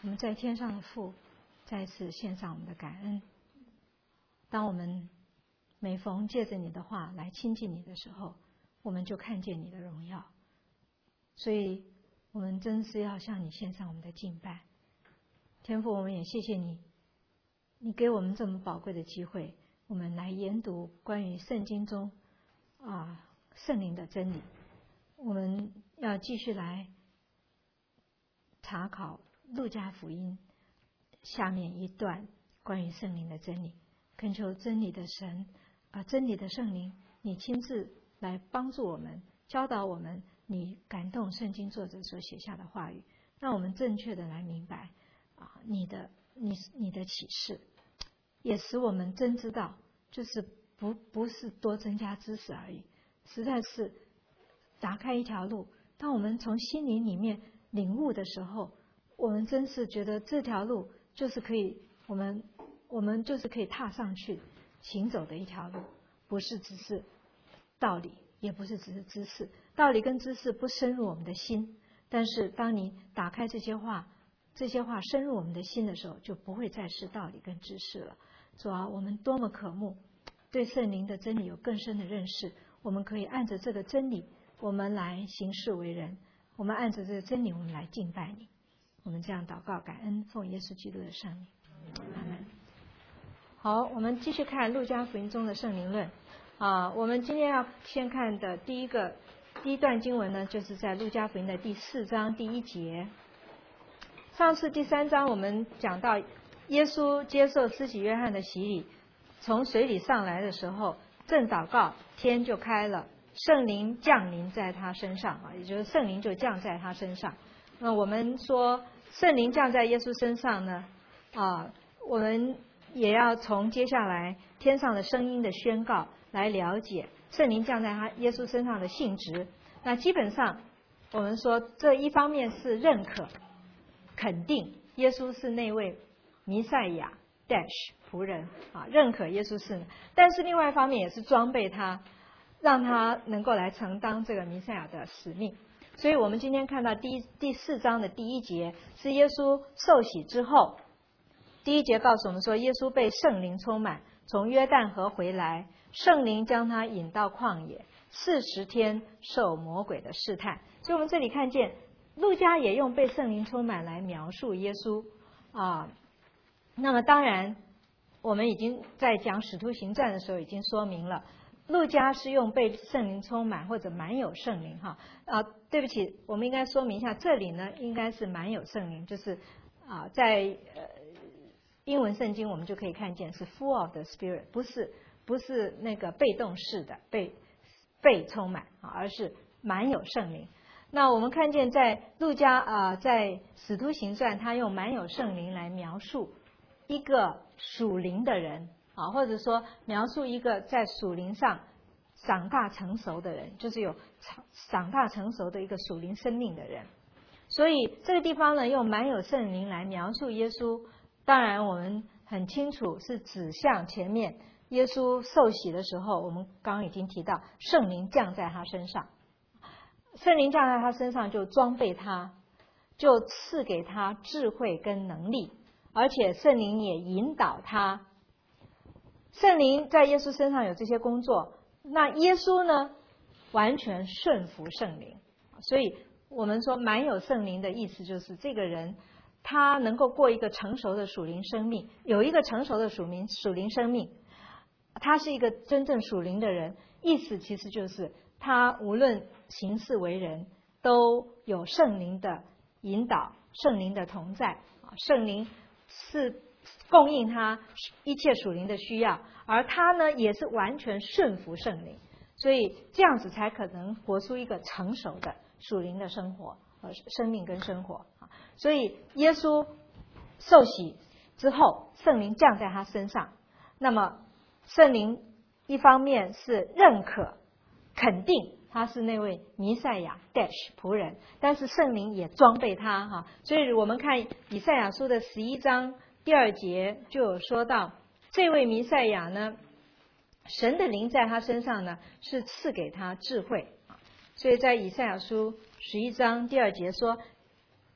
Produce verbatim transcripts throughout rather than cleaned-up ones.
我们在天上的父再次献上我们的感恩。当我们每逢借着你的话来亲近你的时候，我们就看见你的荣耀。所以我们真是要向你献上我们的敬拜。天父，我们也谢谢你，你给我们这么宝贵的机会，我们来研读关于圣经中啊圣灵的真理。我们要继续来查考路加福音下面一段关于圣灵的真理，恳求真理的神啊，真理的圣灵，你亲自来帮助我们，教导我们你感动圣经作者所写下的话语，让我们正确的来明白啊你的你你的启示，也使我们真知道，就是不不是多增加知识而已，实在是打开一条路。当我们从心灵里面领悟的时候，我们真是觉得这条路就是可以，我们我们就是可以踏上去行走的一条路，不是只是道理，也不是只是知识。道理跟知识不深入我们的心，但是当你打开这些话，这些话深入我们的心的时候，就不会再是道理跟知识了。主啊，我们多么渴慕对圣灵的真理有更深的认识，我们可以按着这个真理，我们来行事为人，我们按着这个真理，我们来敬拜你。我们这样祷告感恩，奉耶稣基督的圣名，阿门。好，我们继续看路加福音中的圣灵论啊。我们今天要先看的第一个第一段经文呢，就是在路加福音的第四章第一节。上次第三章我们讲到耶稣接受施洗约翰的洗礼，从水里上来的时候，正祷告，天就开了，圣灵降临在他身上啊，也就是圣灵就降在他身上。那我们说圣灵降在耶稣身上呢，啊，我们也要从接下来天上的声音的宣告来了解圣灵降在他耶稣身上的性质。那基本上我们说这一方面是认可肯定耶稣是那位弥赛亚 dash 仆人啊，认可耶稣是，但是另外一方面也是装备他，让他能够来承担这个弥赛亚的使命。所以我们今天看到第第四章的第一节是耶稣受洗之后，第一节告诉我们说，耶稣被圣灵充满，从约旦河回来，圣灵将他引到旷野，四十天受魔鬼的试探。所以我们这里看见路加也用被圣灵充满来描述耶稣啊。那么当然我们已经在讲使徒行传的时候已经说明了，路加是用被圣灵充满或者满有圣灵哈啊，对不起，我们应该说明一下，这里呢应该是满有圣灵，就是啊在呃英文圣经我们就可以看见是 full of the spirit， 不是不是那个被动式的被被充满啊，而是满有圣灵。那我们看见在路加啊在使徒行传，他用满有圣灵来描述一个属灵的人啊，或者说描述一个在属灵上长大成熟的人，就是有长大成熟的一个属灵生命的人。所以这个地方呢，用满有圣灵来描述耶稣，当然我们很清楚是指向前面耶稣受洗的时候，我们刚刚已经提到圣灵降在他身上，圣灵降在他身上就装备他，就赐给他智慧跟能力，而且圣灵也引导他。圣灵在耶稣身上有这些工作，那耶稣呢完全顺服圣灵。所以我们说满有圣灵的意思就是这个人他能够过一个成熟的属灵生命，有一个成熟的属灵属灵生命，他是一个真正属灵的人，意思其实就是他无论行事为人都有圣灵的引导，圣灵的同在，圣灵是供应他一切属灵的需要，而他呢也是完全顺服圣灵，所以这样子才可能活出一个成熟的属灵的生活和生命跟生活。所以耶稣受洗之后，圣灵降在他身上，那么圣灵一方面是认可肯定他是那位弥赛亚 dash 仆人，但是圣灵也装备他哈。所以我们看以赛亚书的十一章第二节就有说到，这位弥赛亚呢，神的灵在他身上呢是赐给他智慧。所以在以赛亚书十一章第二节说，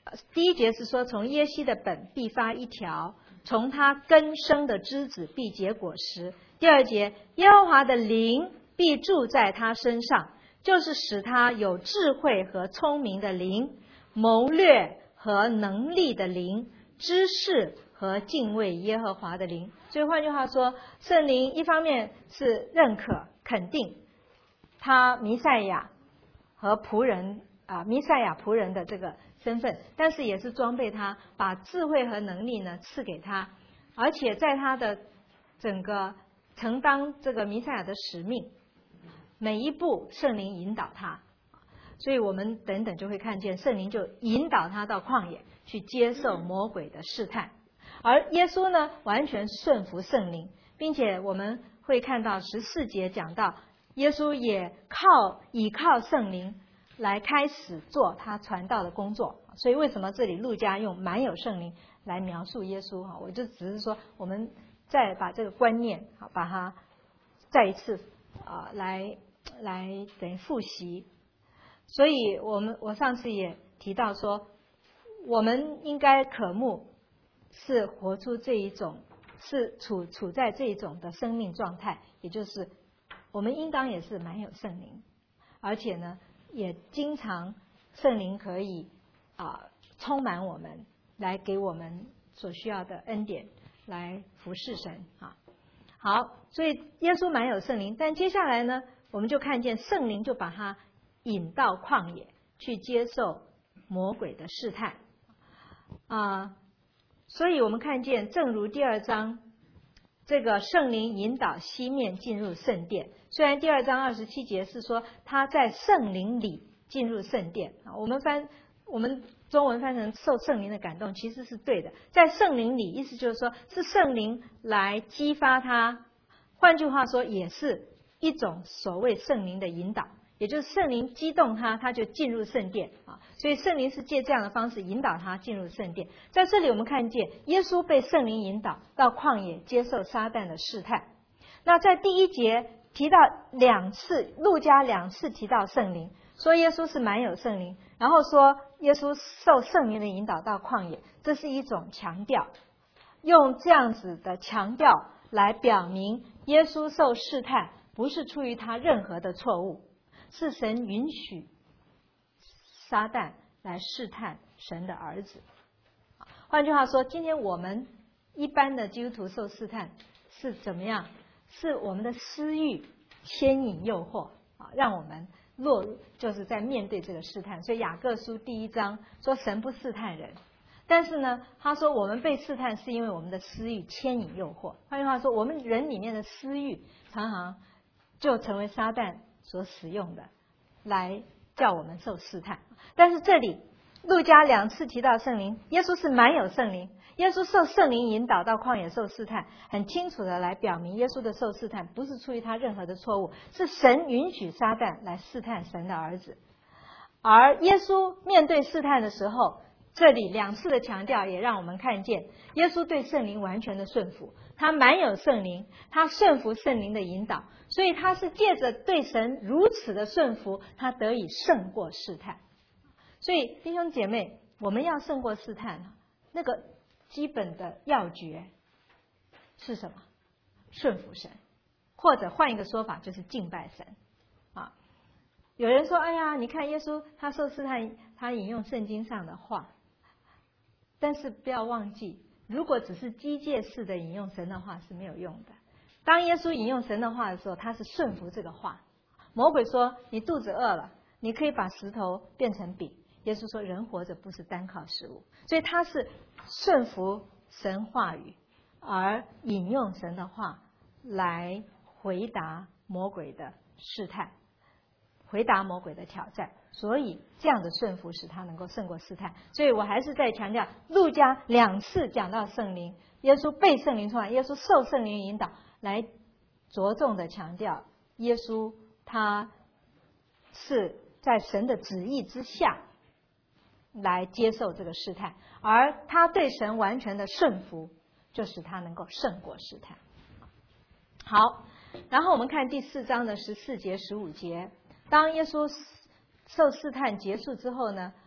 第一节是说，从耶西的本必发一条，从他根生的枝子必结果实。第二节，耶和华的灵必住在他身上，就是使他有智慧和聪明的灵，谋略和能力的灵，知识和敬畏耶和华的灵。所以换句话说，圣灵一方面是认可肯定他弥赛亚和仆人啊，弥赛亚仆人的这个身份，但是也是装备他，把智慧和能力呢赐给他，而且在他的整个承担这个弥赛亚的使命，每一步圣灵引导他，所以我们等等就会看见圣灵就引导他到旷野去接受魔鬼的试探，而耶稣呢完全顺服圣灵，并且我们会看到十四节讲到耶稣也靠倚靠圣灵来开始做他传道的工作。所以为什么这里路加用满有圣灵来描述耶稣，我就只是说我们再把这个观念把它再一次啊来来等于复习。所以我们我上次也提到说，我们应该渴慕是活出这一种，是处处在这一种的生命状态，也就是我们应当也是满有圣灵，而且呢也经常圣灵可以啊充满我们，来给我们所需要的恩典，来服侍神啊。好，所以耶稣满有圣灵，但接下来呢，我们就看见圣灵就把他引到旷野去接受魔鬼的试探啊。所以我们看见，正如第二章这个圣灵引导西面进入圣殿，虽然第二章二十七节是说他在圣灵里进入圣殿啊，我们翻我们中文翻成受圣灵的感动，其实是对的。在圣灵里，意思就是说是圣灵来激发他，换句话说，也是一种所谓圣灵的引导，也就是圣灵激动他，他就进入圣殿啊。所以圣灵是借这样的方式引导他进入圣殿。在这里我们看见耶稣被圣灵引导到旷野接受撒旦的试探。那在第一节提到两次，路加两次提到圣灵，说耶稣是满有圣灵，然后说耶稣受圣灵的引导到旷野，这是一种强调，用这样子的强调来表明耶稣受试探不是出于他任何的错误，是神允许撒旦来试探神的儿子。换句话说，今天我们一般的基督徒受试探是怎么样？是我们的私欲牵引诱惑啊，让我们落入，就是在面对这个试探。所以雅各书第一章说神不试探人，但是呢他说我们被试探是因为我们的私欲牵引诱惑。换句话说，我们人里面的私欲常常就成为撒旦所使用的来叫我们受试探。但是这里路加两次提到圣灵，耶稣是满有圣灵，耶稣受圣灵引导到旷野受试探，很清楚的来表明耶稣的受试探不是出于他任何的错误，是神允许撒旦来试探神的儿子。而耶稣面对试探的时候，这里两次的强调也让我们看见耶稣对圣灵完全的顺服，他满有圣灵，他顺服圣灵的引导，所以他是借着对神如此的顺服，他得以胜过试探。所以弟兄姐妹，我们要胜过试探，那个基本的要诀是什么？顺服神，或者换一个说法就是敬拜神啊。有人说，哎呀，你看耶稣他受试探，他引用圣经上的话，但是不要忘记，如果只是机械式的引用神的话是没有用的。当耶稣引用神的话的时候，他是顺服这个话。魔鬼说你肚子饿了，你可以把石头变成饼，耶稣说人活着不是单靠食物，所以他是顺服神话语，而引用神的话来回答魔鬼的试探，回答魔鬼的挑战。所以这样的顺服使他能够胜过试探。所以我还是在强调，路加两次讲到圣灵，耶稣被圣灵充满，耶稣受圣灵引导，来着重的强调耶稣他是在神的旨意之下来接受这个试探，而他对神完全的顺服，就使他能够胜过试探。好，然后我们看第四章的十四节、十五节。当耶稣受试探结束之后呢，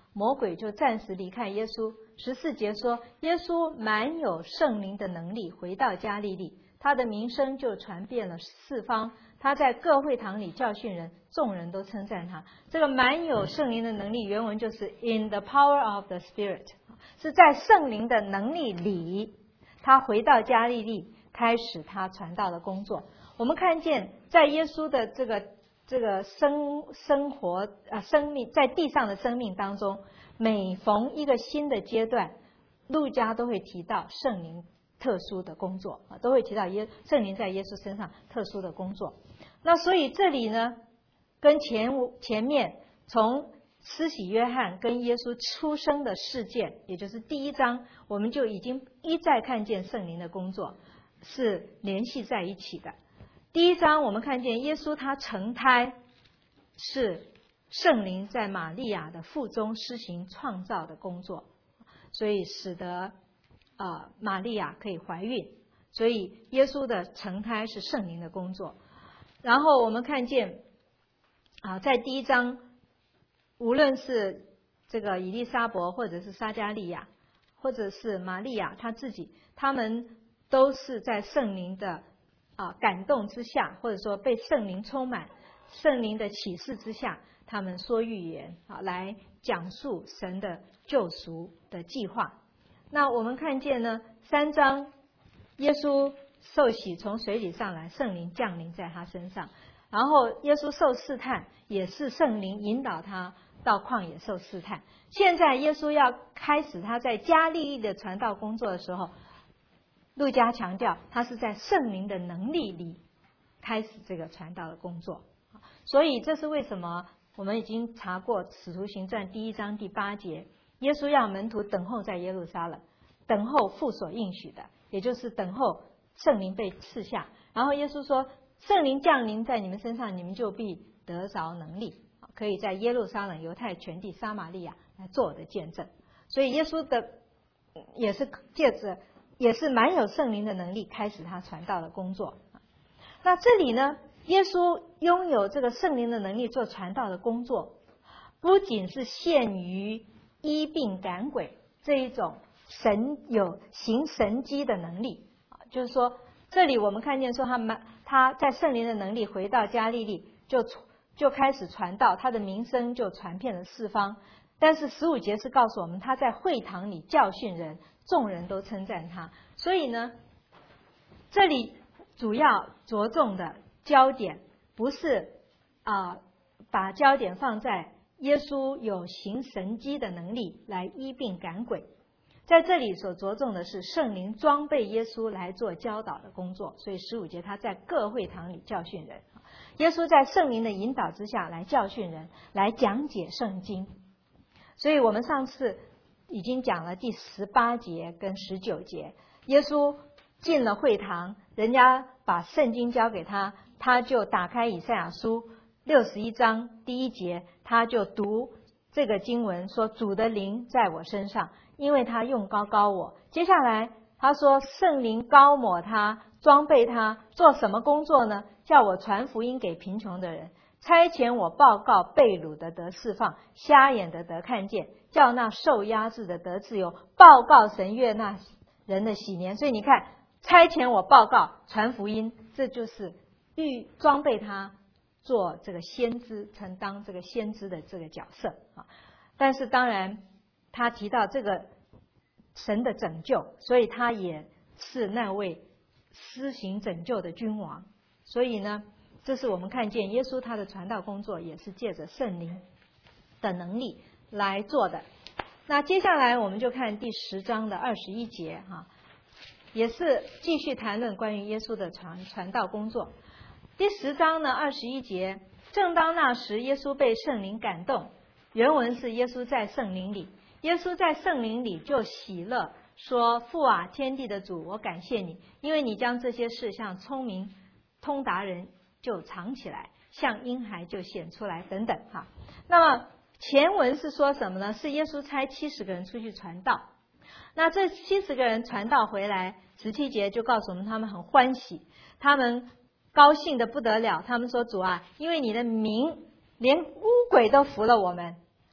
魔鬼就暂时离开耶稣。十四节说，耶稣满有圣灵的能力，回到加利利，他的名声就传遍了四方。他在各会堂里教训人，众人都称赞他。这个满有圣灵的能力，原文就是 in the power of the Spirit， 是在圣灵的能力里，他回到加利利，开始他传道的工作。我们看见在耶稣的这个这个生生活啊生命，在地上的生命当中，每逢一个新的阶段，路加都会提到圣灵特殊的工作啊，都会提到耶圣灵在耶稣身上特殊的工作。那所以这里呢，跟前前面从施洗约翰跟耶稣出生的事件，也就是第一章，我们就已经一再看见圣灵的工作是联系在一起的。第一章我们看见耶稣他成胎，是圣灵在玛利亚的腹中施行创造的工作，所以使得呃玛利亚可以怀孕，所以耶稣的成胎是圣灵的工作。然后我们看见啊，在第一章，无论是这个以利沙伯，或者是撒迦利亚，或者是玛利亚她自己，他们都是在圣灵的啊感动之下，或者说被圣灵充满，圣灵的启示之下，他们说预言啊，来讲述神的救赎的计划。那我们看见呢，三章耶稣受洗从水里上来，圣灵降临在他身上，然后耶稣受试探，也是圣灵引导他到旷野受试探。现在耶稣要开始他在加利利的传道工作的时候，路加强调他是在圣灵的能力里开始这个传道的工作。所以这是为什么我们已经查过使徒行传第一章第八节，耶稣要门徒等候在耶路撒冷，等候父所应许的，也就是等候圣灵被赐下。然后耶稣说，圣灵降临在你们身上，你们就必得着能力，可以在耶路撒冷、犹太全地、撒玛利亚来做我的见证。所以耶稣的也是借着也是蛮有圣灵的能力，开始他传道的工作。那这里呢，耶稣拥有这个圣灵的能力做传道的工作，不仅是限于医病赶鬼这一种神有行神迹的能力，就是说这里我们看见说他们他在圣灵的能力回到加利利，就就开始传道，他的名声就传遍了四方。但是十五节是告诉我们，他在会堂里教训人，众人都称赞他。所以呢，这里主要着重的焦点不是啊、呃，把焦点放在耶稣有行神迹的能力来医病赶鬼，在这里所着重的是圣灵装备耶稣来做教导的工作。所以十五节他在各会堂里教训人，耶稣在圣灵的引导之下来教训人，来讲解圣经。所以我们上次已经讲了第十八节跟十九节，耶稣进了会堂，人家把圣经交给他，他就打开以赛亚书六十一章第一节，他就读这个经文说，主的灵在我身上，因为他用膏膏我。接下来他说，圣灵膏抹他，装备他，做什么工作呢？叫我传福音给贫穷的人，差遣我报告被掳的得释放，瞎眼的得看见，叫那受压制的得自由，报告神悦纳人的喜年。所以你看，差遣我报告传福音，这就是预装备他做这个先知，承当这个先知的这个角色啊。但是当然他提到这个神的拯救，所以他也是那位施行拯救的君王。所以呢，这是我们看见耶稣他的传道工作也是借着圣灵的能力来做的。那接下来我们就看第十章的二十一节哈，也是继续谈论关于耶稣的传传道工作。第十章呢二十一节，正当那时，耶稣被圣灵感动。原文是耶稣在圣灵里，耶稣在圣灵里就喜乐，说，父啊，天地的主，我感谢你，因为你将这些事向聪明通达人就藏起来，向婴孩就显出来，等等哈。那么前文是说什么呢？是耶稣差七十个人出去传道。那这七十个人传道回来，十七节就告诉我们，他们很欢喜，他们高兴的不得了。他们说，主啊，因为你的名，连污鬼都服了我们。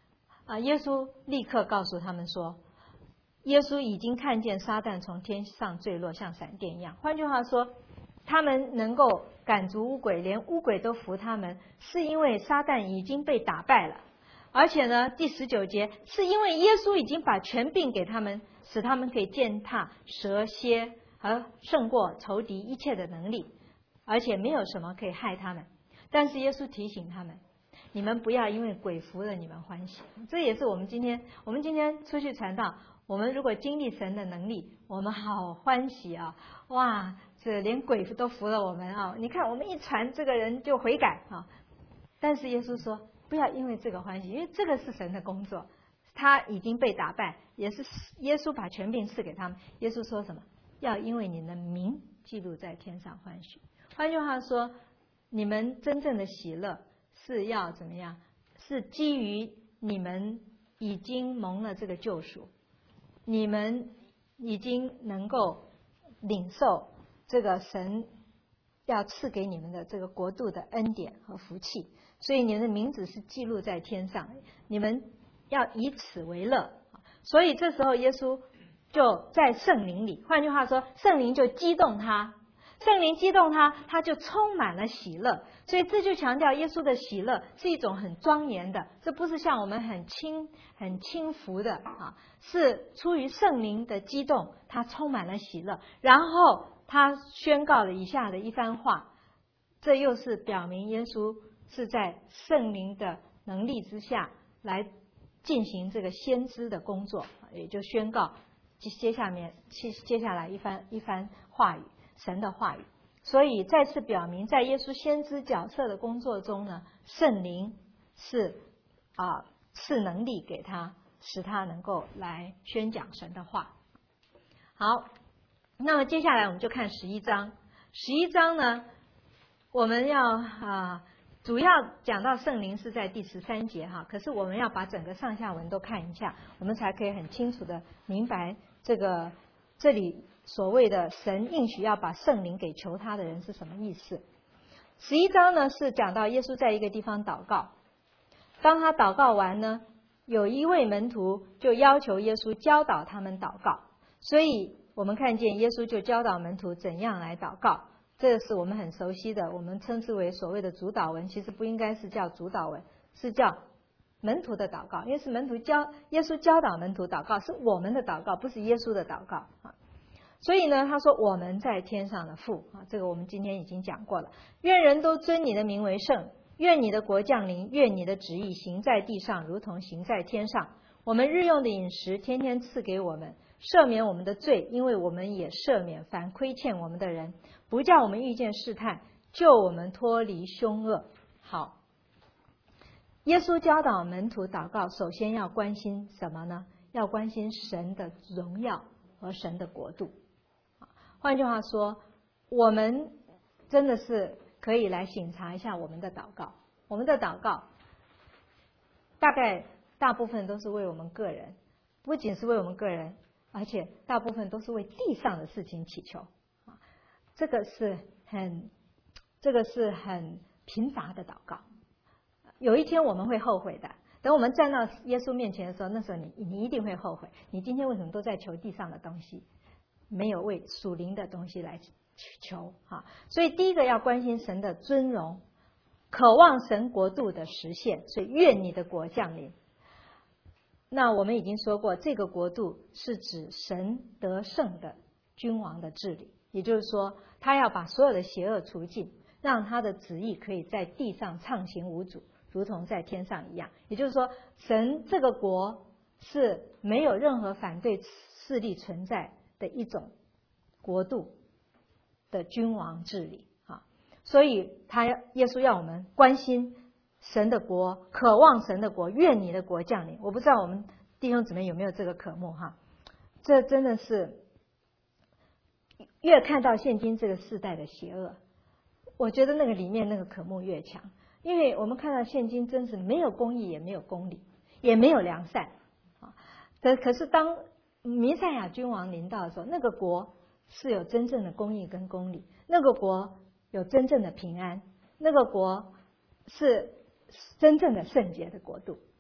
啊，耶稣立刻告诉他们说，耶稣已经看见撒旦从天上坠落，像闪电一样。换句话说，他们能够赶逐污鬼，连污鬼都服他们，是因为撒旦已经被打败了。而且呢，第十九节是因为耶稣已经把权柄给他们，使他们可以践踏蛇蝎和胜过仇敌一切的能力，而且没有什么可以害他们。但是耶稣提醒他们，你们不要因为鬼服了你们欢喜。这也是我们今天我们今天出去传道，我们如果经历神的能力，我们好欢喜啊！哇，这连鬼都服了我们啊！你看我们一传，这个人就悔改啊。但是耶稣说，不要因为这个欢喜，因为这个是神的工作，他已经被打败，也是耶稣把权柄赐给他们。耶稣说什么？要因为你的名记录在天上欢喜。换句话说，你们真正的喜乐是要怎么样？是基于你们已经蒙了这个救赎，你们已经能够领受这个神要赐给你们的这个国度的恩典和福气，所以你们的名字是记录在天上，你们要以此为乐。所以这时候耶稣就在圣灵里，换句话说，圣灵就激动他，圣灵激动他，他就充满了喜乐。所以这就强调耶稣的喜乐是一种很庄严的，这不是像我们很轻很轻浮的啊，是出于圣灵的激动，他充满了喜乐。然后他宣告了以下的一番话，这又是表明耶稣是在圣灵的能力之下来进行这个先知的工作，也就宣告接下面接下来一番一番话语，神的话语。所以再次表明，在耶稣先知角色的工作中呢，圣灵是啊赐能力给他，使他能够来宣讲神的话。好，那么接下来我们就看十一章。十一章呢，我们要啊主要讲到圣灵是在第十三节哈，可是我们要把整个上下文都看一下，我们才可以很清楚的明白这个这里所谓的神应许要把圣灵给求他的人是什么意思。十一章呢是讲到耶稣在一个地方祷告，当他祷告完呢，有一位门徒就要求耶稣教导他们祷告，所以我们看见耶稣就教导门徒怎样来祷告。这是我们很熟悉的，我们称之为所谓的主祷文，其实不应该是叫主祷文，是叫门徒的祷告，因为是门徒教耶稣教导门徒祷告，是我们的祷告，不是耶稣的祷告啊。所以呢，他说我们在天上的父啊，这个我们今天已经讲过了。愿人都尊你的名为圣，愿你的国降临，愿你的旨意行在地上，如同行在天上。我们日用的饮食天天赐给我们，赦免我们的罪，因为我们也赦免凡亏欠我们的人，不叫我们遇见试探，救我们脱离凶恶。好，耶稣教导门徒祷告，首先要关心什么呢？要关心神的荣耀和神的国度。换句话说，我们真的是可以来省察一下我们的祷告。我们的祷告大概大部分都是为我们个人，不仅是为我们个人，而且大部分都是为地上的事情祈求。这个是很这个是很贫乏的祷告。有一天我们会后悔的，等我们站到耶稣面前的时候，那时候你你一定会后悔，你今天为什么都在求地上的东西，没有为属灵的东西来求哈。所以第一个要关心神的尊荣，渴望神国度的实现，所以愿你的国降临。那我们已经说过，这个国度是指神得胜的君王的治理，也就是说他要把所有的邪恶除尽，让他的旨意可以在地上畅行无阻，如同在天上一样。也就是说，神这个国是没有任何反对势力存在的一种国度的君王治理啊。所以他耶稣要我们关心神的国，渴望神的国，愿你的国降临。我不知道我们弟兄姊妹有没有这个渴慕哈？这真的是越看到现今这个世代的邪恶，我觉得那个里面那个渴慕越强。因为我们看到现今真是没有公义，也没有公理，也没有良善啊。可是当弥赛亚君王临到的时候，那个国是有真正的公义跟公理，那个国有真正的平安，那个国是真正的圣洁的国度啊。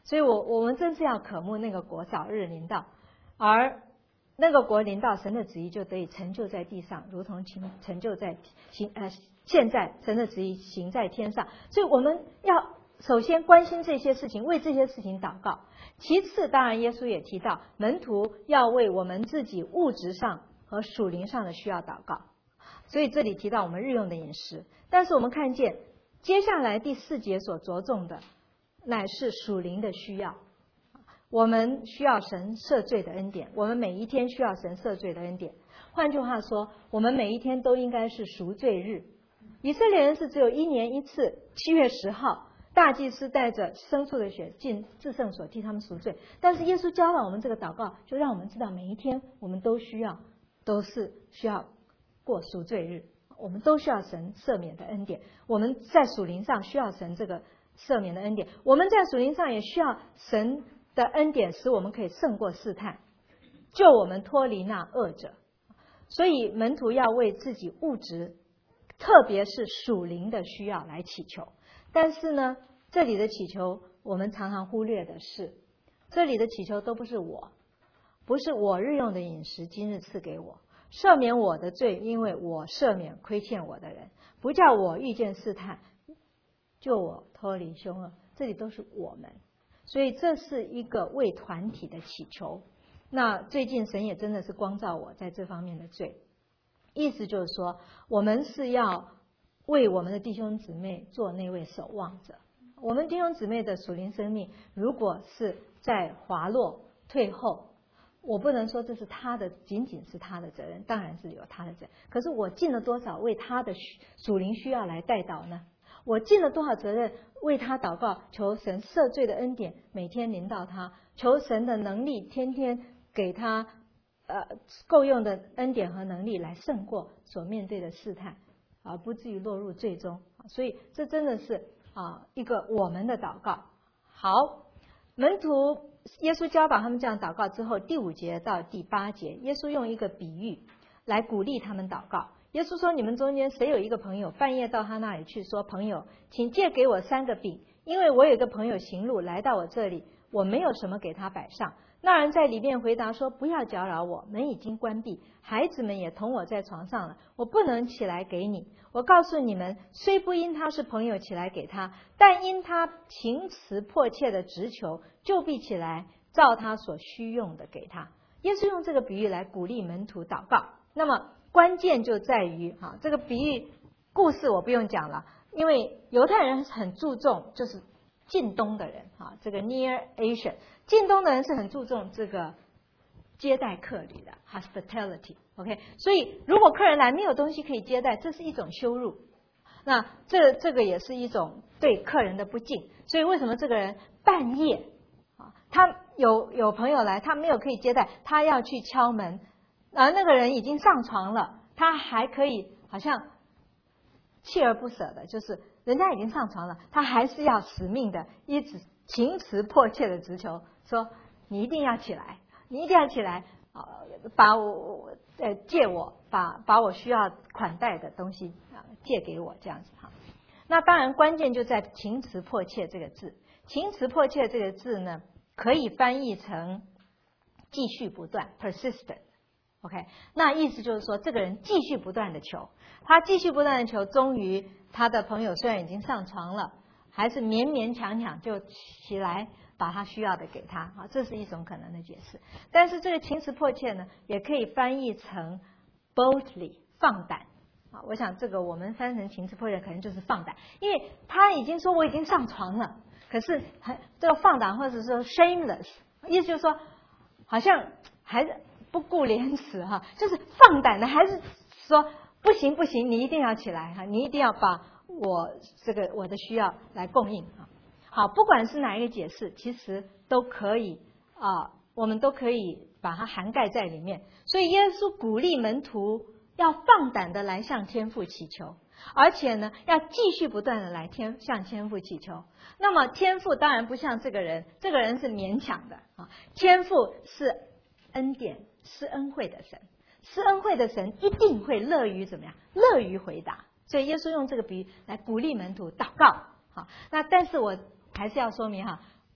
所以我我们真是要渴慕那个国早日临到，而那个国临到，神的旨意就得以成就在地上，如同成成就在行呃现在神的旨意行在天上。所以我们要首先关心这些事情，为这些事情祷告。其次，当然耶稣也提到，门徒要为我们自己物质上和属灵上的需要祷告。所以这里提到我们日用的饮食，但是我们看见接下来第四节所着重的乃是属灵的需要。我们需要神赦罪的恩典，我们每一天需要神赦罪的恩典。换句话说，我们每一天都应该是赎罪日。以色列人是只有一年一次，七月十号，大祭司带着牲畜的血进至圣所替他们赎罪。但是耶稣教导我们这个祷告，就让我们知道每一天我们都需要，都是需要过赎罪日，我们都需要神赦免的恩典。我们在属灵上需要神这个赦免的恩典，我们在属灵上也需要神的恩典，使我们可以胜过试探，救我们脱离那恶者。所以门徒要为自己物质，特别是属灵的需要来祈求。但是呢，这里的祈求我们常常忽略的是，这里的祈求都不是我，不是我日用的饮食今日赐给我，赦免我的罪，因为我赦免亏欠我的人，不叫我遇见试探，救我脱离凶恶。这里都是我们，所以这是一个为团体的祈求。那最近神也真的是光照我在这方面的罪，意思就是说，我们是要为我们的弟兄姊妹做那位守望者。我们弟兄姊妹的属灵生命如果是在滑落退后，我不能说这是他的，仅仅是他的责任，当然是有他的责任。可是我尽了多少为他的属灵需要来代祷呢？我尽了多少责任为他祷告，求神赦罪的恩典每天临到他，求神的能力天天给他呃够用的恩典和能力来胜过所面对的试探，而不至于落入最终。所以这真的是啊一个我们的祷告。好，门徒耶稣教导他们这样祷告之后，第五节到第八节，耶稣用一个比喻来鼓励他们祷告。耶稣说，你们中间谁有一个朋友半夜到他那里去，说，朋友，请借给我三个饼，因为我有一个朋友行路来到我这里，我没有什么给他摆上。那人在里面回答说，不要搅扰我，门已经关闭，孩子们也同我在床上了，我不能起来给你。我告诉你们，虽不因他是朋友起来给他，但因他情辞迫切的直求，就必起来照他所需用的给他。耶稣用这个比喻来鼓励门徒祷告。那么关键就在于哈，这个比喻故事我不用讲了，因为犹太人很注重就是近东的人啊，这个 Near Asia， 近东的人是很注重这个接待客旅的 hospitality。OK， 所以如果客人来没有东西可以接待，这是一种羞辱。那这这个也是一种对客人的不敬。所以为什么这个人半夜啊，他有有朋友来，他没有可以接待，他要去敲门。而那个人已经上床了，他还可以好像锲而不舍的，就是人家已经上床了，他还是要死命的，一直情辞迫切的直求，说你一定要起来，你一定要起来，把我呃借我，把把我需要款待的东西啊借给我，这样子哈。那当然关键就在情辞迫切这个字，情辞迫切这个字呢，可以翻译成继续不断 persistent。OK， 那意思就是说，这个人继续不断的求，他继续不断的求，终于他的朋友虽然已经上床了，还是勉勉强强就起来把他需要的给他啊，这是一种可能的解释。但是这个情辞迫切呢，也可以翻译成 boldly 放胆啊。我想这个我们翻成情辞迫切，可能就是放胆，因为他已经说我已经上床了，可是还这个放胆或者说 shameless， 意思就是说好像还是不顾廉耻哈，就是放胆的，还是说不行不行，你一定要起来哈，你一定要把我这个我的需要来供应啊。好，不管是哪一个解释，其实都可以啊，我们都可以把它涵盖在里面。所以耶稣鼓励门徒要放胆的来向天父祈求，而且呢，要继续不断的来天向天父祈求。那么天父当然不像这个人，这个人是勉强的啊，天父是恩典施恩惠的神，施恩惠的神一定会乐于怎么样？乐于回答。所以耶稣用这个比喻来鼓励门徒祷告。好，那但是我还是要说明哈，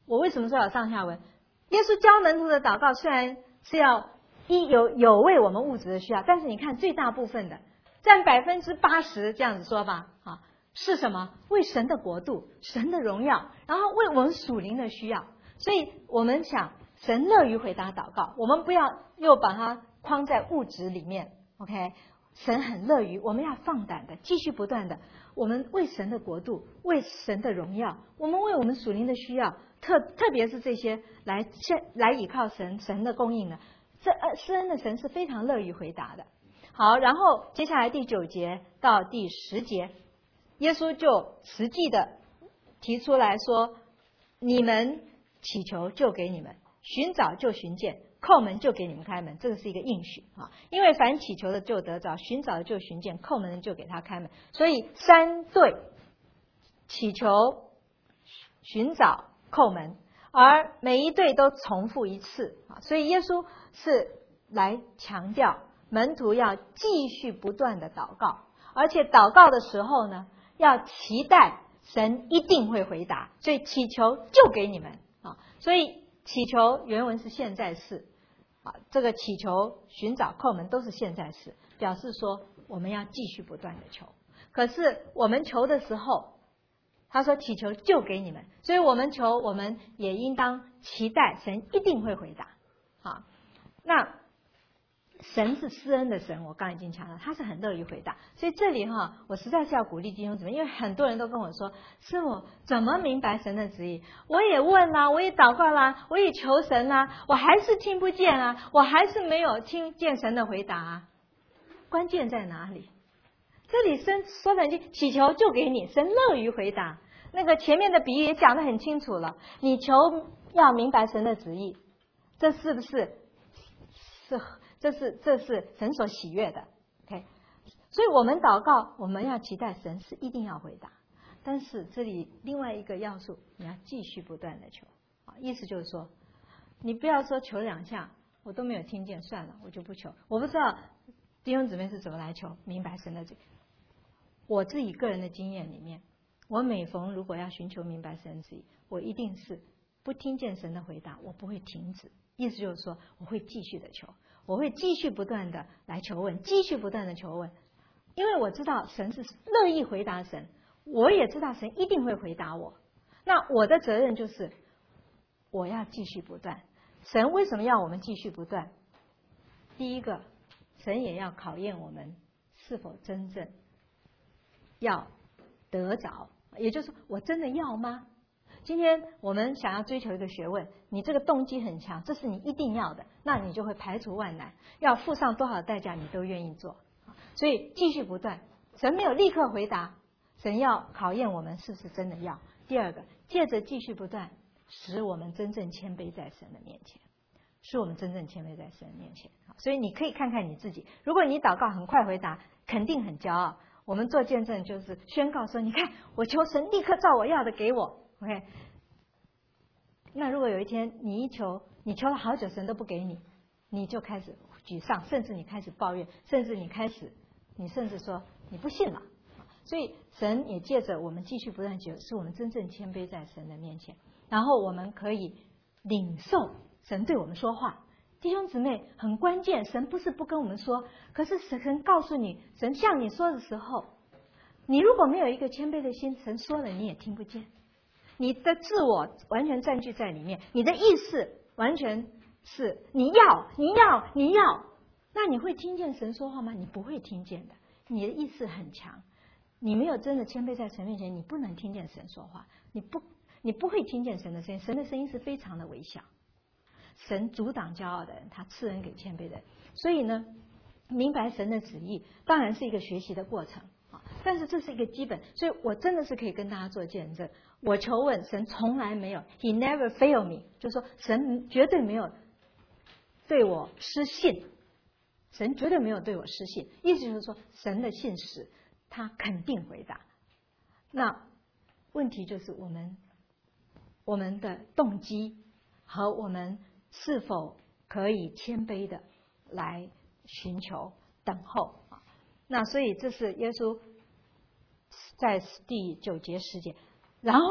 我为什么说有上下文？耶稣教门徒的祷告虽然是要一有有为我们物质的需要，但是你看最大部分的占百分之八十这样子说吧，啊，是什么？为神的国度、神的荣耀，然后为我们属灵的需要。所以我们想，神乐于回答祷告，我们不要又把它框在物质里面。OK， 神很乐于，我们要放胆的，继续不断的，我们为神的国度、为神的荣耀，我们为我们属灵的需要，特特别是这些来来倚靠神，神的供应呢，这呃施恩的神是非常乐于回答的。好，然后接下来第九节到第十节，耶稣就实际的提出来说：你们祈求就给你们，寻找就寻见，叩门就给你们开门。这个是一个应许啊，因为凡祈求的就得着，寻找的就寻见，叩门的就给他开门。所以三对：祈求、寻找、叩门，而每一对都重复一次啊。所以耶稣是来强调门徒要继续不断的祷告，而且祷告的时候呢，要期待神一定会回答，所以祈求就给你们啊。所以祈求原文是现在式啊，这个祈求、寻找、叩门都是现在式，表示说我们要继续不断的求。可是我们求的时候，他说祈求就给你们，所以我们求，我们也应当期待神一定会回答啊。那神是施恩的神，我刚才已经强调，他是很乐于回答。所以这里哈，我实在是要鼓励弟兄姊妹，因为很多人都跟我说，师父怎么明白神的旨意？我也问啦、啊，我也祷告啦、啊，我也求神啦、啊，我还是听不见啊，我还是没有听见神的回答啊。关键在哪里？这里神说的很清，祈求就给你，神乐于回答。那个前面的比喻也讲得很清楚了，你求要明白神的旨意，这是不是是？这是这是神所喜悦的 ，OK， 所以我们祷告，我们要期待神是一定要回答。但是这里另外一个要素，你要继续不断的求啊，意思就是说，你不要说求两下我都没有听见，算了，我就不求。我不知道弟兄姊妹是怎么来求明白神的旨意。我自己个人的经验里面，我每逢如果要寻求明白神的旨意，我一定是不听见神的回答，我不会停止。意思就是说，我会继续的求。我会继续不断的来求问，继续不断的求问，因为我知道神是乐意回答神，我也知道神一定会回答我。那我的责任就是我要继续不断。神为什么要我们继续不断？第一个，神也要考验我们是否真正要得着，也就是说，我真的要吗？今天我们想要追求一个学问，你这个动机很强，这是你一定要的，那你就会排除万难，要付上多少代价你都愿意做。所以继续不断，神没有立刻回答，神要考验我们是不是真的要。第二个，借着继续不断，使我们真正谦卑在神的面前，使我们真正谦卑在神的面前。所以你可以看看你自己，如果你祷告很快回答，肯定很骄傲。我们做见证就是宣告说，你看我求神立刻照我要的给我。OK， 那如果有一天你一求，你求了好久神都不给你，你就开始沮丧，甚至你开始抱怨，甚至你开始，你甚至说你不信了。所以神也借着我们继续不断求，使我们真正谦卑在神的面前，然后我们可以领受神对我们说话。弟兄姊妹，很关键，神不是不跟我们说，可是神告诉你，神向你说的时候，你如果没有一个谦卑的心，神说了你也听不见。你的自我完全占据在里面，你的意识完全是你要你要你要，那你会听见神说话吗？你不会听见的。你的意识很强，你没有真的谦卑在神面前，你不能听见神说话，你不你不会听见神的声音。神的声音是非常的微小，神阻挡骄傲的人，他赐恩给谦卑的人。所以呢，明白神的旨意当然是一个学习的过程，但是这是一个基本。所以我真的是可以跟大家做见证，我求问神从来没有 He never fail me， 就是说神绝对没有对我失信，神绝对没有对我失信，意思就是说神的信实他肯定回答。那问题就是我们我们的动机和我们是否可以谦卑的来寻求等候。那所以这是耶稣在第九节十节，然后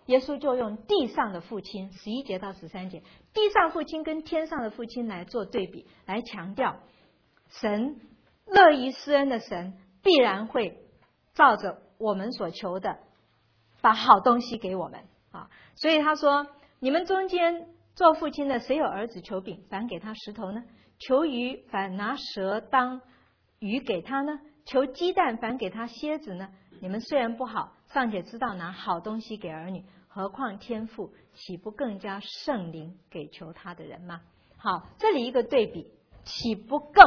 耶稣就用地上的父亲十一节到十三节，地上父亲跟天上的父亲来做对比，来强调神乐于施恩的神必然会照着我们所求的把好东西给我们啊。所以他说，你们中间做父亲的，谁有儿子求饼，反给他石头呢？求鱼，反拿蛇当鱼给他呢？求鸡蛋，反给他蝎子呢？你们虽然不好，尚且知道拿好东西给儿女，何况天父岂不更加圣灵给求他的人吗？好，这里一个对比，岂不更？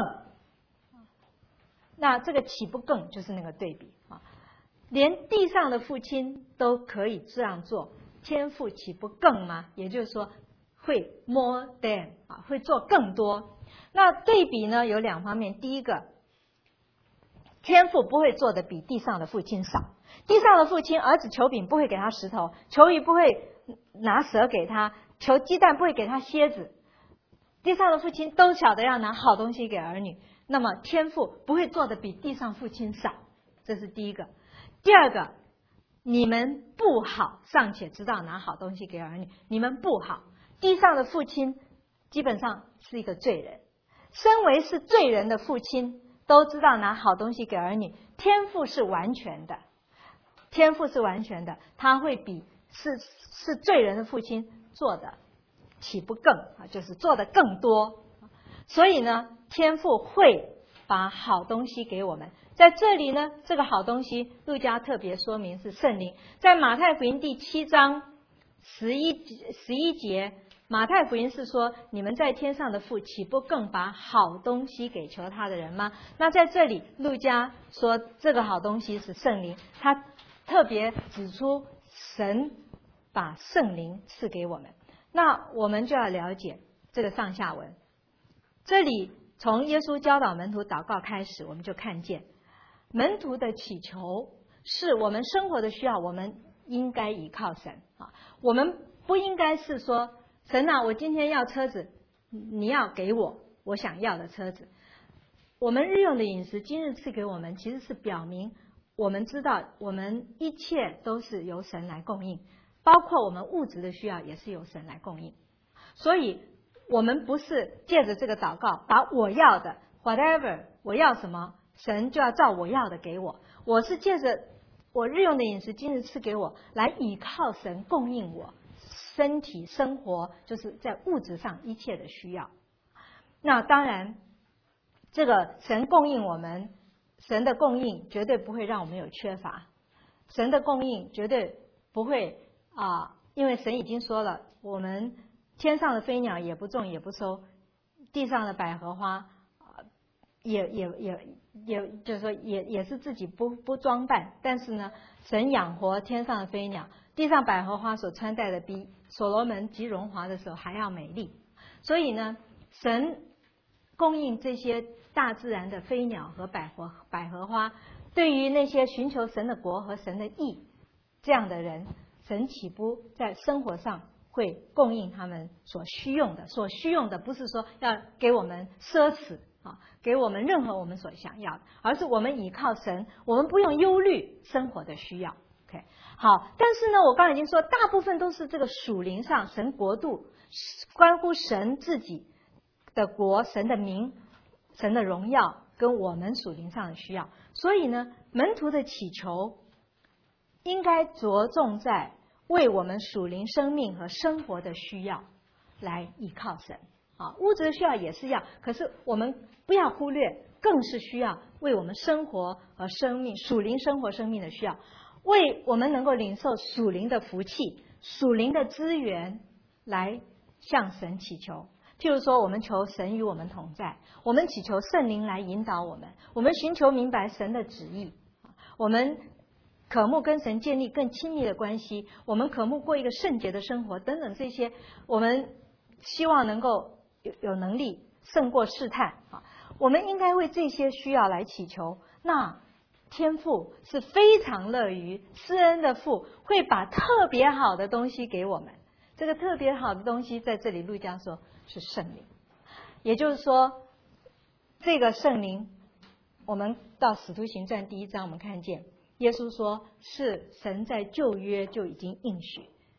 那这个岂不更就是那个对比啊，连地上的父亲都可以这样做，天父岂不更吗？也就是说会 more than 啊，会做更多。那对比呢有两方面，第一个，天父不会做的比地上的父亲少。地上的父亲，儿子求饼不会给他石头，求鱼不会拿蛇给他，求鸡蛋不会给他蝎子。地上的父亲都晓得要拿好东西给儿女，那么天父不会做的比地上父亲少，这是第一个。第二个，你们不好，尚且知道拿好东西给儿女，你们不好。地上的父亲基本上是一个罪人，身为是罪人的父亲都知道拿好东西给儿女，天父是完全的，天父是完全的，他会比是是罪人的父亲做的岂不更啊？就是做的更多。所以呢，天父会把好东西给我们。在这里呢，这个好东西路加特别说明是圣灵。在马太福音第七章十一十一节，马太福音是说，你们在天上的父岂不更把好东西给求他的人吗？那在这里路加说这个好东西是圣灵，他特别指出神把圣灵赐给我们。那我们就要了解这个上下文。这里从耶稣教导门徒祷告开始，我们就看见门徒的祈求是我们生活的需要，我们应该依靠神啊。我们不应该是说，神啊，我今天要车子，你要给我我想要的车子。我们日用的饮食今日赐给我们，其实是表明我们知道我们一切都是由神来供应，包括我们物质的需要也是由神来供应。所以我们不是借着这个祷告把我要的 whatever 我要什么，神就要照我要的给我。我是借着我日用的饮食今日赐给我，来倚靠神供应我身体生活，就是在物质上一切的需要。那当然这个神供应我们，神的供应绝对不会让我们有缺乏，神的供应绝对不会啊，因为神已经说了，我们天上的飞鸟也不种也不收，地上的百合花也也也也就是说也也是自己不不装扮，但是呢，神养活天上的飞鸟，地上百合花所穿戴的比所罗门极荣华的时候还要美丽。所以呢，神供应这些大自然的飞鸟和百合百合花，对于那些寻求神的国和神的义这样的人，神岂不在生活上会供应他们所需用的？所需用的不是说要给我们奢侈啊，给我们任何我们所想要的，而是我们倚靠神，我们不用忧虑生活的需要。OK， 好，但是呢，我刚才已经说，大部分都是这个属灵上神国度，关乎神自己的国、神的名、神的荣耀跟我们属灵上的需要。所以呢，门徒的祈求应该着重在为我们属灵生命和生活的需要来依靠神啊，物质的需要也是要，可是我们不要忽略，更是需要为我们生活和生命、属灵生活生命的需要，为我们能够领受属灵的福气、属灵的资源来向神祈求。譬如说，我们求神与我们同在，我们祈求圣灵来引导我们，我们寻求明白神的旨意，我们渴慕跟神建立更亲密的关系，我们渴慕过一个圣洁的生活等等，这些我们希望能够有有能力胜过试探啊。我们应该为这些需要来祈求。那天父是非常乐于施恩的父，会把特别好的东西给我们。这个特别好的东西在这里路加说是圣灵，也就是说这个圣灵，我们到使徒行传第一章我们看见耶稣说是神在旧约就已经应许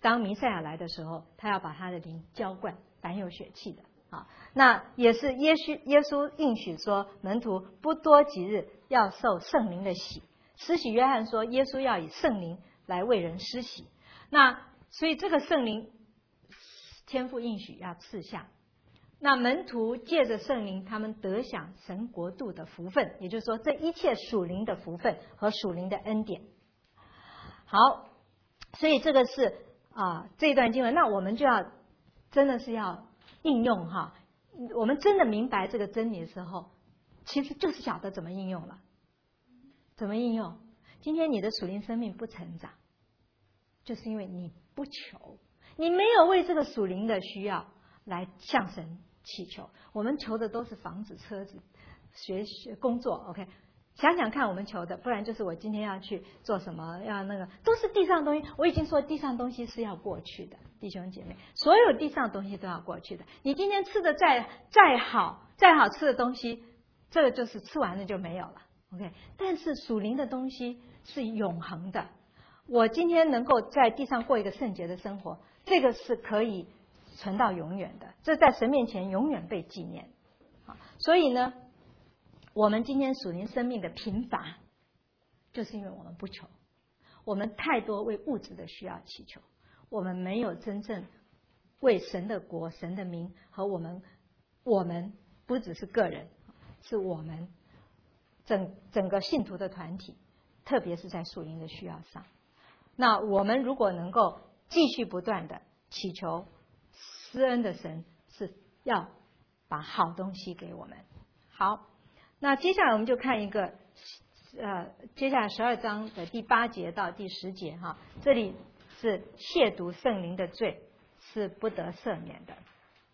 当弥赛亚来的时候，他要把他的灵浇灌凡有血气的。啊，那也是耶稣耶稣应许说，门徒不多几日要受圣灵的洗。施洗约翰说，耶稣要以圣灵来为人施洗。那所以这个圣灵，天父应许要赐下。那门徒借着圣灵，他们得享神国度的福分，也就是说，这一切属灵的福分和属灵的恩典。好，所以这个是啊这段经文，那我们就要真的是要应用哈。我们真的明白这个真理的时候，其实就是晓得怎么应用了。怎么应用？今天你的属灵生命不成长，就是因为你不求，你没有为这个属灵的需要来向神祈求。我们求的都是房子、车子、学习、工作。OK， 想想看，我们求的，不然就是我今天要去做什么，要那个，都是地上的东西。我已经说，地上东西是要过去的，弟兄姐妹，所有地上的东西都要过去的。你今天吃的再再好、再好吃的东西，这个就是吃完了就没有了。OK， 但是属灵的东西是永恒的。我今天能够在地上过一个圣洁的生活，这个是可以存到永远的，这在神面前永远被纪念。所以呢，我们今天属灵生命的贫乏，就是因为我们不求，我们太多为物质的需要祈求，我们没有真正为神的国、神的名和我们，我们不只是个人，是我们整整个信徒的团体，特别是在属灵的需要上。那我们如果能够继续不断的祈求施恩的神，是要把好东西给我们。好，那接下来我们就看一个呃，接下来十二章的第八节到第十节哈，这里是亵渎圣灵的罪是不得赦免的。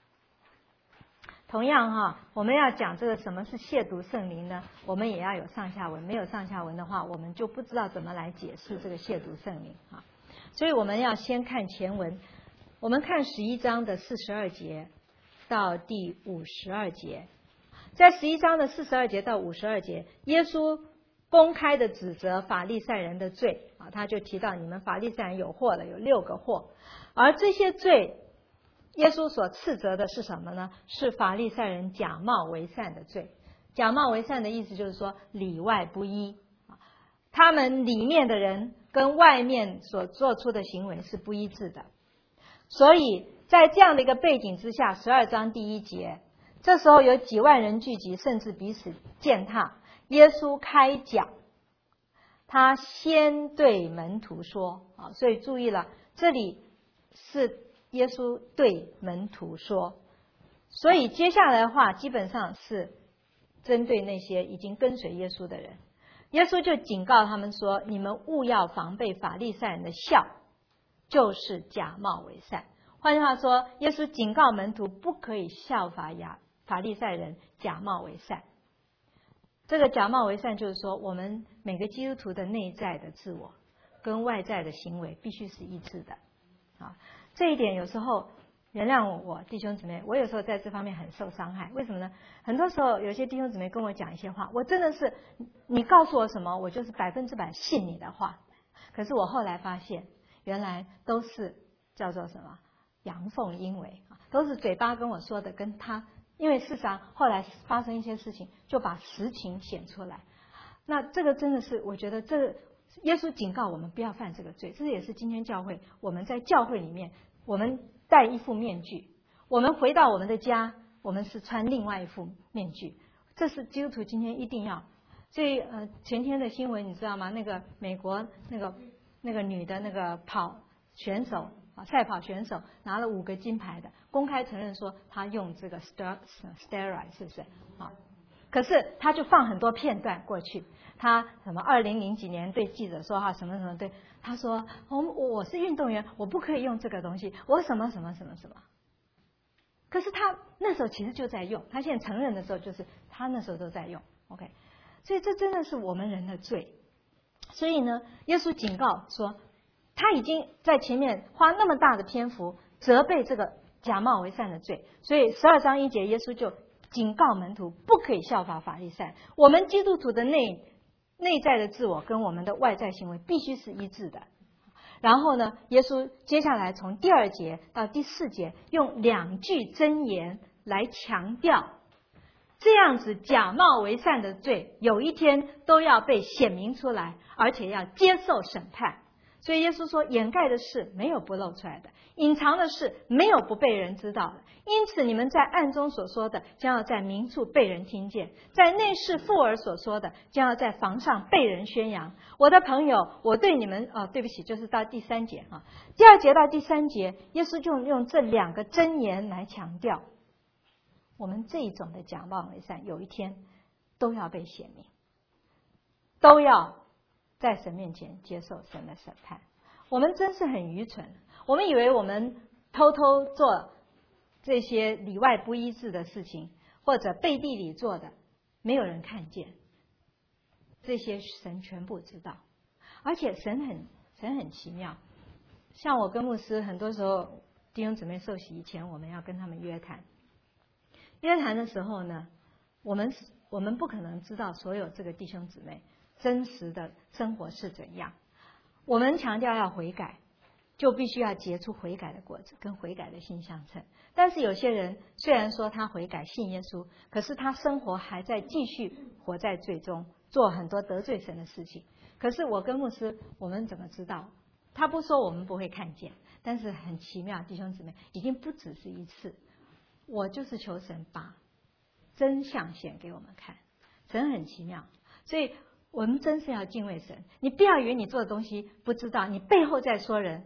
同样哈，我们要讲这个什么是亵渎圣灵呢？我们也要有上下文，没有上下文的话，我们就不知道怎么来解释这个亵渎圣灵啊。所以我们要先看前文，我们看十一章的四十二节到第五十二节。在十一章的四十二节到五十二节，耶稣公开的指责法利赛人的罪啊，他就提到你们法利赛人有祸了，有六个祸，而这些罪，耶稣所斥责的是什么呢？是法利赛人假冒为善的罪。假冒为善的意思就是说里外不一，他们里面的人跟外面所做出的行为是不一致的。所以在这样的一个背景之下，十二章第一节，这时候有几万人聚集，甚至彼此践踏。耶稣开讲，他先对门徒说啊，所以注意了，这里是耶稣对门徒说，所以接下来的话基本上是针对那些已经跟随耶稣的人。耶稣就警告他们说，你们务要防备法利赛人的酵，就是假冒为善。换句话说，耶稣警告门徒不可以效法亚法利赛人假冒为善。这个假冒为善就是说，我们每个基督徒的内在的自我跟外在的行为必须是一致的啊。这一点有时候原谅我弟兄姊妹，我有时候在这方面很受伤害。为什么呢？很多时候有些弟兄姊妹跟我讲一些话，我真的是你告诉我什么，我就是百分之百信你的话。可是我后来发现，原来都是叫做什么阳奉阴违啊，都是嘴巴跟我说的，跟他因为事实上后来发生一些事情，就把实情显出来。那这个真的是，我觉得这个耶稣警告我们不要犯这个罪，这也是今天教会我们在教会里面，我们戴一副面具，我们回到我们的家，我们是穿另外一副面具，这是基督徒今天一定要。所以呃，前天的新闻你知道吗？那个美国那个那个女的那个跑选手啊，赛跑选手拿了五个金牌的，公开承认说她用这个 steroid 是不是啊？可是他就放很多片段过去，他什么二零零几年对记者说哈什么什么对，他说我我是运动员，我不可以用这个东西，我什么什么什么什么。可是他那时候其实就在用，他现在承认的时候就是他那时候都在用 ，OK。所以这真的是我们人的罪。所以呢，耶稣警告说，他已经在前面花那么大的篇幅责备这个假冒为善的罪，所以十二章一节，耶稣就警告门徒不可以效法法利赛。我们基督徒的内内在的自我跟我们的外在行为必须是一致的。 然后呢，耶稣接下来从第二节到第四节，用两句箴言来强调，这样子假冒为善的罪，有一天都要被显明出来，而且要接受审判。所以耶稣说，掩盖的事没有不露出来的，隐藏的事没有不被人知道的。因此你们在暗中所说的，将要在明处被人听见；在内室附耳所说的，将要在房上被人宣扬。我的朋友，我对你们啊，对不起，就是到第三节啊，第二节到第三节，耶稣就用这两个箴言来强调，我们这一种的假冒为善，有一天都要被显明，都要在神面前接受神的审判。我们真是很愚蠢，我们以为我们偷偷做这些里外不一致的事情，或者背地里做的，没有人看见，这些神全部知道。而且神很神很奇妙，像我跟牧师很多时候弟兄姊妹受洗以前，我们要跟他们约谈，约谈的时候呢，我们我们不可能知道所有这个弟兄姊妹真实的生活是怎样。我们强调要悔改，就必须要结出悔改的果子，跟悔改的心相称。但是有些人虽然说他悔改信耶稣，可是他生活还在继续活在罪中，做很多得罪神的事情。可是我跟牧师，我们怎么知道？他不说我们不会看见，但是很奇妙，弟兄姊妹，已经不只是一次。我就是求神把真相显给我们看，神很奇妙，所以我们真是要敬畏神。你不要以为你做的东西不知道，你背后在说人，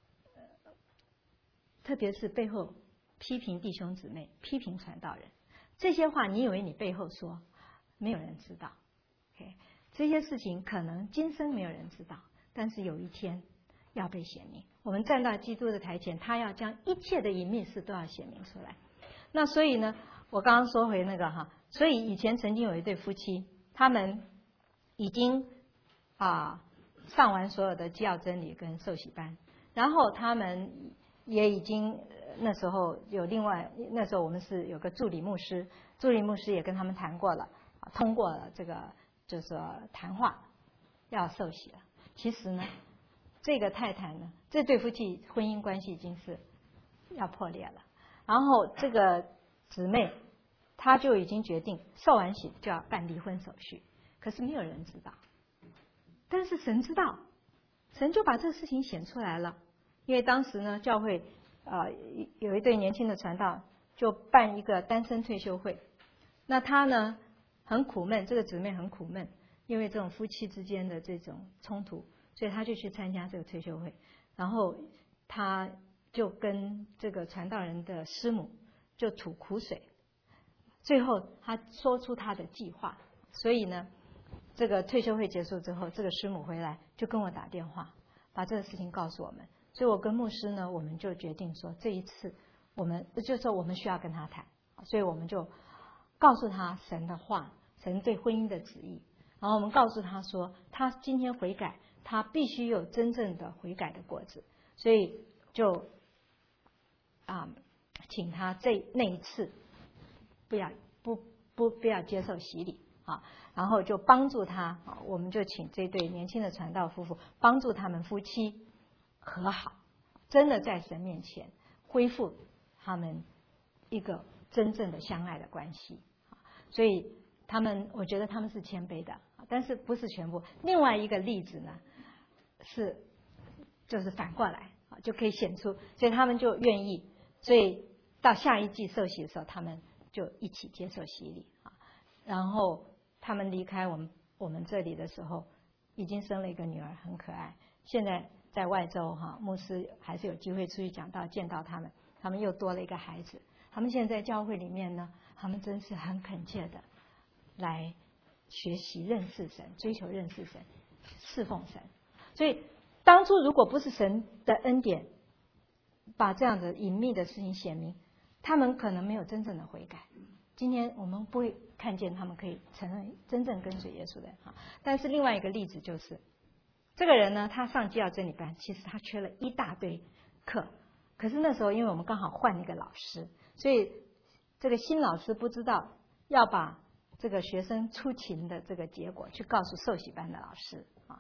特别是背后批评弟兄姊妹、批评传道人，这些话你以为你背后说，没有人知道。Okay? 这些事情可能今生没有人知道，但是有一天要被显明。我们站到基督的台前，他要将一切的隐秘事都要显明出来。那所以呢，我刚刚说回那个哈，所以以前曾经有一对夫妻，他们已经啊上完所有的基要真理跟受洗班，然后他们也已经那时候有另外那时候我们是有个助理牧师，助理牧师也跟他们谈过了，通过了这个就是说谈话要受洗了。其实呢，这个太太呢，这对夫妻婚姻关系已经是要破裂了。然后这个姊妹她就已经决定受完洗就要办离婚手续，可是没有人知道。但是神知道，神就把这个事情显出来了。因为当时呢，教会呃有一对年轻的传道就办一个单身退休会，那他呢很苦闷，这个姊妹很苦闷，因为这种夫妻之间的这种冲突，所以他就去参加这个退休会，然后他就跟这个传道人的师母就吐苦水，最后他说出他的计划。所以呢，这个退休会结束之后，这个师母回来就跟我打电话，把这个事情告诉我们。所以我跟牧师呢，我们就决定说，这一次我们就是说我们需要跟他谈，所以我们就告诉他神的话，神对婚姻的旨意，然后我们告诉他说，他今天悔改，他必须有真正的悔改的果子，所以就啊，请他这那一次不要不不不要接受洗礼啊，然后就帮助他，我们就请这对年轻的传道夫妇帮助他们夫妻和好，真的在神面前恢复他们一个真正的相爱的关系。所以他们，我觉得他们是谦卑的，但是不是全部。另外一个例子呢，是就是反过来就可以显出，所以他们就愿意，所以到下一季受洗的时候，他们就一起接受洗礼啊。然后他们离开我们我们这里的时候，已经生了一个女儿，很可爱。现在在外州哈，牧师还是有机会出去讲道，见到他们，他们又多了一个孩子。他们现在在教会里面呢，他们真是很恳切的来学习认识神，追求认识神，侍奉神。所以当初如果不是神的恩典把这样的隐秘的事情显明，他们可能没有真正的悔改。今天我们不会看见他们可以承认真正跟随耶稣的人。但是另外一个例子就是，这个人呢，他上基要真理班，其实他缺了一大堆课，可是那时候因为我们刚好换一个老师，所以这个新老师不知道要把这个学生出勤的这个结果去告诉受洗班的老师啊。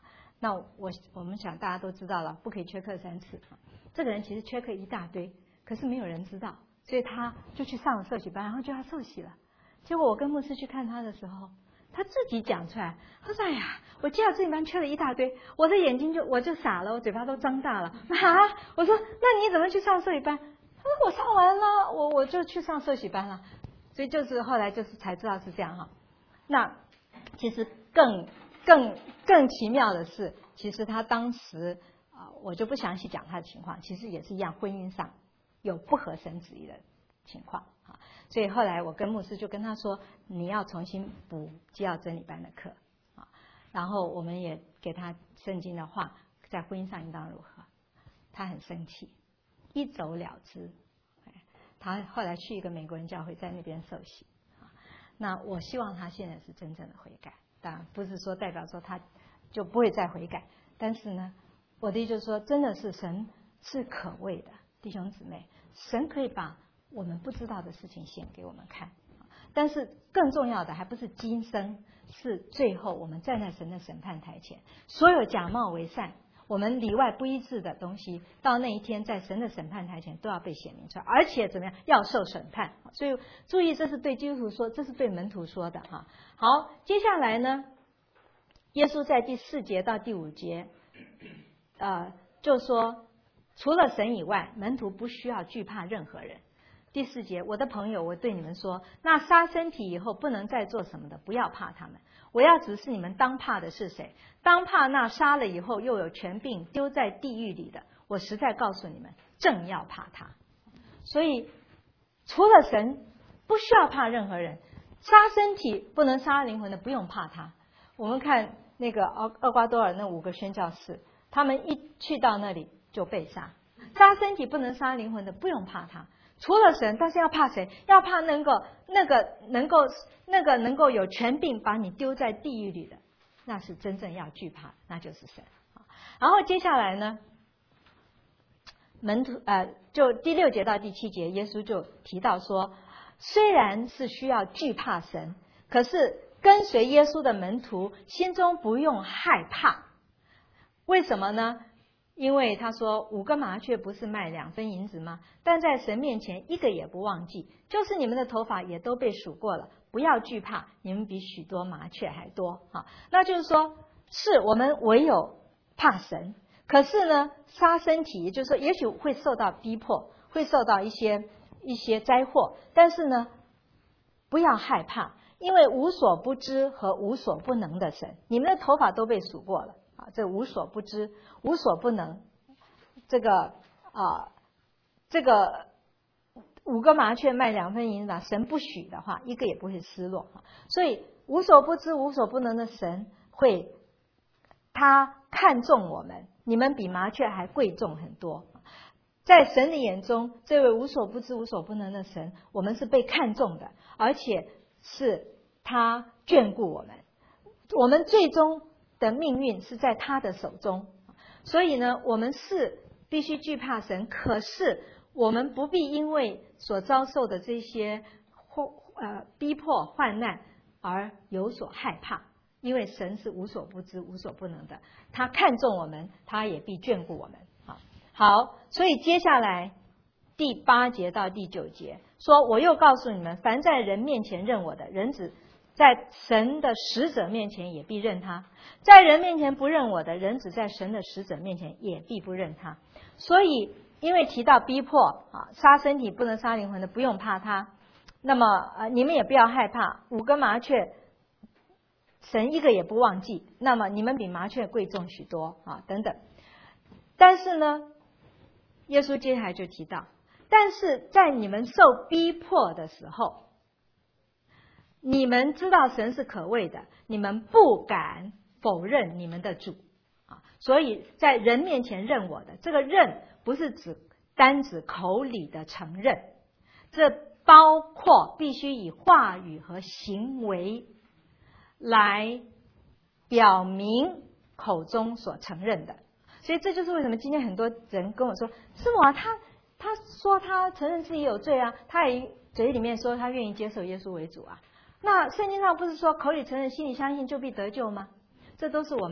那我我们想大家都知道了，不可以缺课三次。这个人其实缺课一大堆，可是没有人知道，所以他就去上了受洗班，然后就要受洗了。结果我跟牧师去看他的时候，他自己讲出来，他说：“哎呀，我接到这里班缺了一大堆，我的眼睛就我就傻了，我嘴巴都张大了。”啊，我说：“那你怎么去上受洗班？”他说：“我上完了，我我就去上受洗班了。”所以就是后来就是才知道是这样哈。那其实更更更奇妙的是，其实他当时啊、呃，我就不详细讲他的情况，其实也是一样，婚姻上有不合神旨意的情况啊。所以后来我跟牧师就跟他说，你要重新补基要真理班的课啊。然后我们也给他圣经的话，在婚姻上应当如何？他很生气，一走了之。他后来去一个美国人教会，在那边受洗。那我希望他现在是真正的悔改，当然不是说代表说他就不会再悔改，但是呢，我的意思就是说，真的是神是可畏的，弟兄姊妹，神可以把我们不知道的事情显给我们看，但是更重要的还不是今生，是最后我们站在神的审判台前，所有假冒为善，我们里外不一致的东西，到那一天在神的审判台前都要被显明出来，而且怎么样，要受审判。所以注意，这是对基督徒说，这是对门徒说的哈。好，接下来呢，耶稣在第四节到第五节，呃，就说除了神以外，门徒不需要惧怕任何人。第四节，我的朋友，我对你们说，那杀身体以后不能再做什么的，不要怕他们。我要指示你们当怕的是谁？当怕那杀了以后又有权柄丢在地狱里的。我实在告诉你们，正要怕他。所以除了神，不需要怕任何人。杀身体不能杀灵魂的，不用怕他。我们看那个厄厄瓜多尔那五个宣教士，他们一去到那里就被杀。杀身体不能杀灵魂的，不用怕他。除了神，但是要怕谁？要怕能够那个能够那个能够有权柄把你丢在地狱里的，那是真正要惧怕，那就是神。然后接下来呢，门徒呃，就第六节到第七节，耶稣就提到说，虽然是需要惧怕神，可是跟随耶稣的门徒心中不用害怕。为什么呢？因为他说五个麻雀不是卖两分银子吗？但在神面前一个也不忘记，就是你们的头发也都被数过了，不要惧怕，你们比许多麻雀还多啊。那就是说，是我们唯有怕神，可是呢，杀身体，也就是说，也许会受到逼迫，会受到一些一些灾祸，但是呢，不要害怕，因为无所不知和无所不能的神，你们的头发都被数过了。这无所不知，无所不能，这个啊、呃，这个五个麻雀卖两分银子，神不许的话，一个也不会失落。所以无所不知、无所不能的神会，他看重我们，你们比麻雀还贵重很多。在神的眼中，这位无所不知、无所不能的神，我们是被看重的，而且是他眷顾我们，我们最终的命运是在他的手中。所以呢，我们是必须惧怕神，可是我们不必因为所遭受的这些呃逼迫患难而有所害怕，因为神是无所不知、无所不能的，他看重我们，他也必眷顾我们。好，所以接下来第八节到第九节说，我又告诉你们，凡在人面前认我的，人子在神的使者面前也必认他；在人面前不认我的，人子在神的使者面前也必不认他。所以因为提到逼迫啊，杀身体不能杀灵魂的，不用怕他。那么呃，你们也不要害怕，五个麻雀神一个也不忘记，那么你们比麻雀贵重许多啊，等等。但是呢，耶稣接下来就提到，但是在你们受逼迫的时候，你们知道神是可畏的，你们不敢否认你们的主啊。所以在人面前认我的，这个认不是指单指口里的承认，这包括必须以话语和行为来表明口中所承认的。所以这就是为什么今天很多人跟我说，师母啊，他他说他承认自己有罪啊，他也嘴里面说他愿意接受耶稣为主啊。那圣经上不是说口里承认心里相信就必得救吗？这都是我们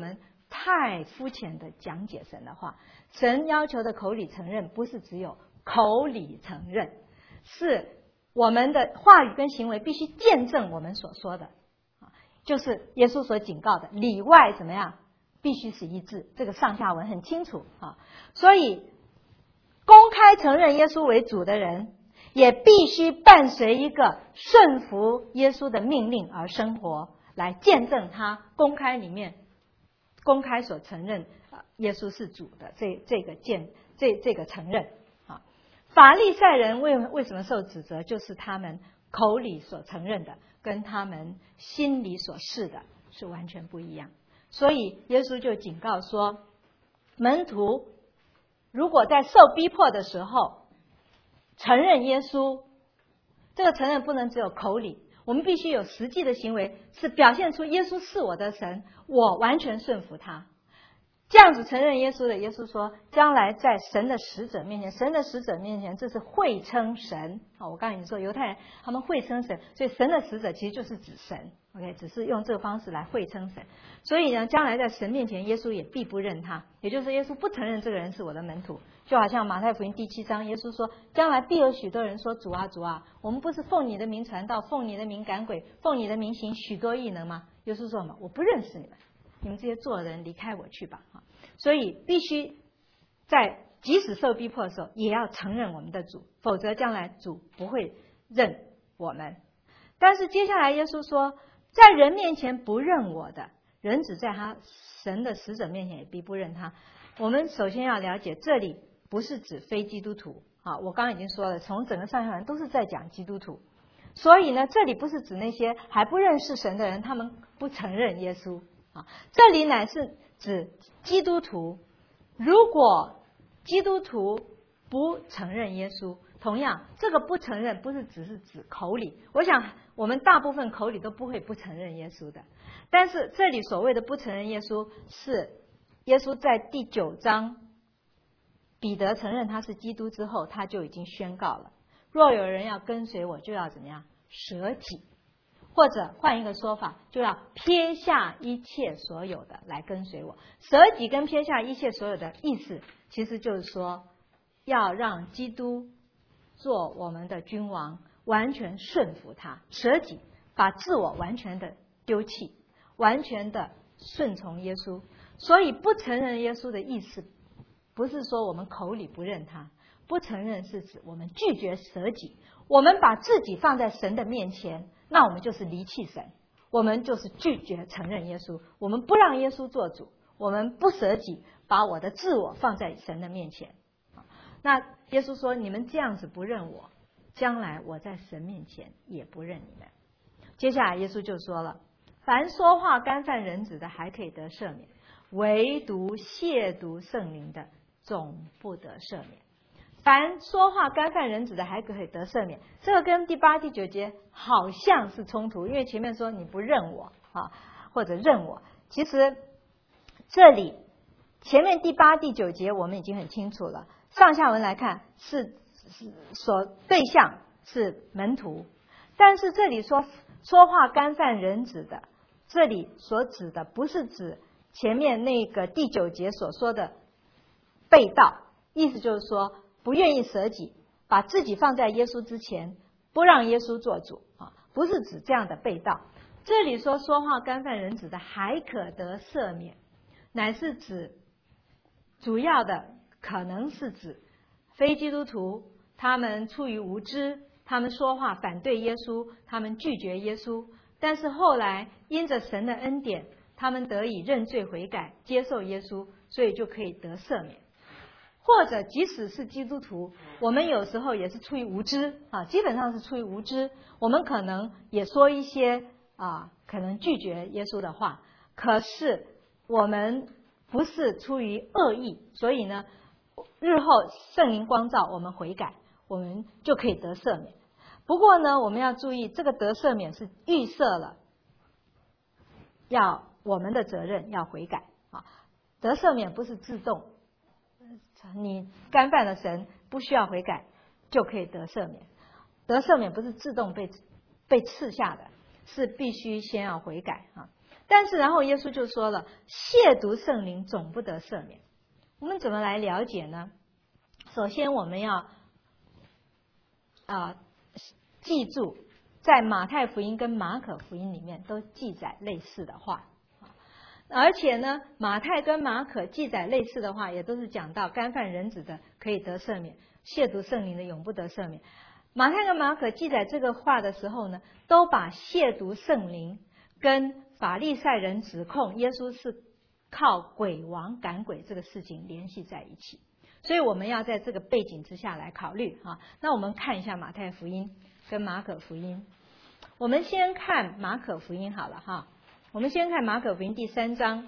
太肤浅的讲解神的话。神要求的口里承认，不是只有口里承认，是我们的话语跟行为必须见证我们所说的，就是耶稣所警告的里外怎么样，必须是一致。这个上下文很清楚啊。所以公开承认耶稣为主的人，也必须伴随一个顺服耶稣的命令而生活，来见证他公开里面公开所承认耶稣是主的这这个见这这个承认啊。法利赛人为为什么受指责，就是他们口里所承认的跟他们心里所示的是完全不一样。所以耶稣就警告说，门徒如果在受逼迫的时候承认耶稣，这个承认不能只有口里，我们必须有实际的行为，是表现出耶稣是我的神，我完全顺服他。这样子承认耶稣的，耶稣说将来在神的使者面前，神的使者面前，这是会称神。好，我刚才已经说犹太人他们会称神，所以神的使者其实就是指神。 OK， 只是用这个方式来会称神。所以呢，将来在神面前，耶稣也必不认他，也就是说耶稣不承认这个人是我的门徒。就好像马太福音第七章，耶稣说将来必有许多人说，主啊主啊，我们不是奉你的名传道，奉你的名赶鬼，奉你的名行许多异能吗？耶稣说什么？我不认识你们，你们这些做人离开我去吧。所以必须在即使受逼迫的时候，也要承认我们的主，否则将来主不会认我们。但是接下来耶稣说，在人面前不认我的人，只在他神的使者面前也必不认他。我们首先要了解，这里不是指非基督徒啊，我刚刚已经说了，从整个上下文都是在讲基督徒。所以呢，这里不是指那些还不认识神的人，他们不承认耶稣啊，这里乃是指基督徒。如果基督徒不承认耶稣，同样这个不承认不是只是指口里，我想我们大部分口里都不会不承认耶稣的。但是这里所谓的不承认耶稣，是耶稣在第九章彼得承认他是基督之后，他就已经宣告了，若有人要跟随我，就要怎么样？舍己，或者换一个说法，就要撇下一切所有的来跟随我。舍己跟撇下一切所有的意思，其实就是说要让基督做我们的君王，完全顺服他，舍己，把自我完全的丢弃，完全的顺从耶稣。所以不承认耶稣的意思，不是说我们口里不认他，不承认是指我们拒绝舍己，我们把自己放在神的面前，那我们就是离弃神，我们就是拒绝承认耶稣，我们不让耶稣做主，我们不舍己，把我的自我放在神的面前。那耶稣说，你们这样子不认我，将来我在神面前也不认你们。接下来耶稣就说了，凡说话干犯人子的还可以得赦免，唯独亵渎圣灵的总不得赦免。凡说话干犯人子的还可以得赦免，这个跟第八第九节好像是冲突，因为前面说你不认我啊，或者认我，其实这里前面第八第九节我们已经很清楚了，上下文来看是是所对象是门徒，但是这里说说话干犯人子的，这里所指的不是指前面那个第九节所说的背道，意思就是说不愿意舍己，把自己放在耶稣之前，不让耶稣做主啊，不是指这样的背道。这里说说话干犯人子的还可得赦免，乃是指主要的可能是指非基督徒，他们出于无知，他们说话反对耶稣，他们拒绝耶稣，但是后来因着神的恩典，他们得以认罪悔改，接受耶稣，所以就可以得赦免。或者即使是基督徒，我们有时候也是出于无知啊，基本上是出于无知，我们可能也说一些啊，可能拒绝耶稣的话，可是我们不是出于恶意，所以呢，日后圣灵光照我们悔改，我们就可以得赦免。不过呢，我们要注意，这个得赦免是预设了要我们的责任要悔改啊，得赦免不是自动，你干犯了神不需要悔改就可以得赦免，得赦免不是自动被被赐下的，是必须先要悔改啊。 但是然后耶稣就说了，亵渎圣灵总不得赦免。我们怎么来了解呢？首先我们要啊、呃、记住，在马太福音跟马可福音里面都记载类似的话，而且呢，马太跟马可记载类似的话，也都是讲到干犯人子的可以得赦免，亵渎圣灵的永不得赦免。马太跟马可记载这个话的时候呢，都把亵渎圣灵跟法利赛人指控耶稣是靠鬼王赶鬼这个事情联系在一起。所以我们要在这个背景之下来考虑哈。那我们看一下马太福音跟马可福音。我们先看马可福音好了哈。我们先看马可福音第三章。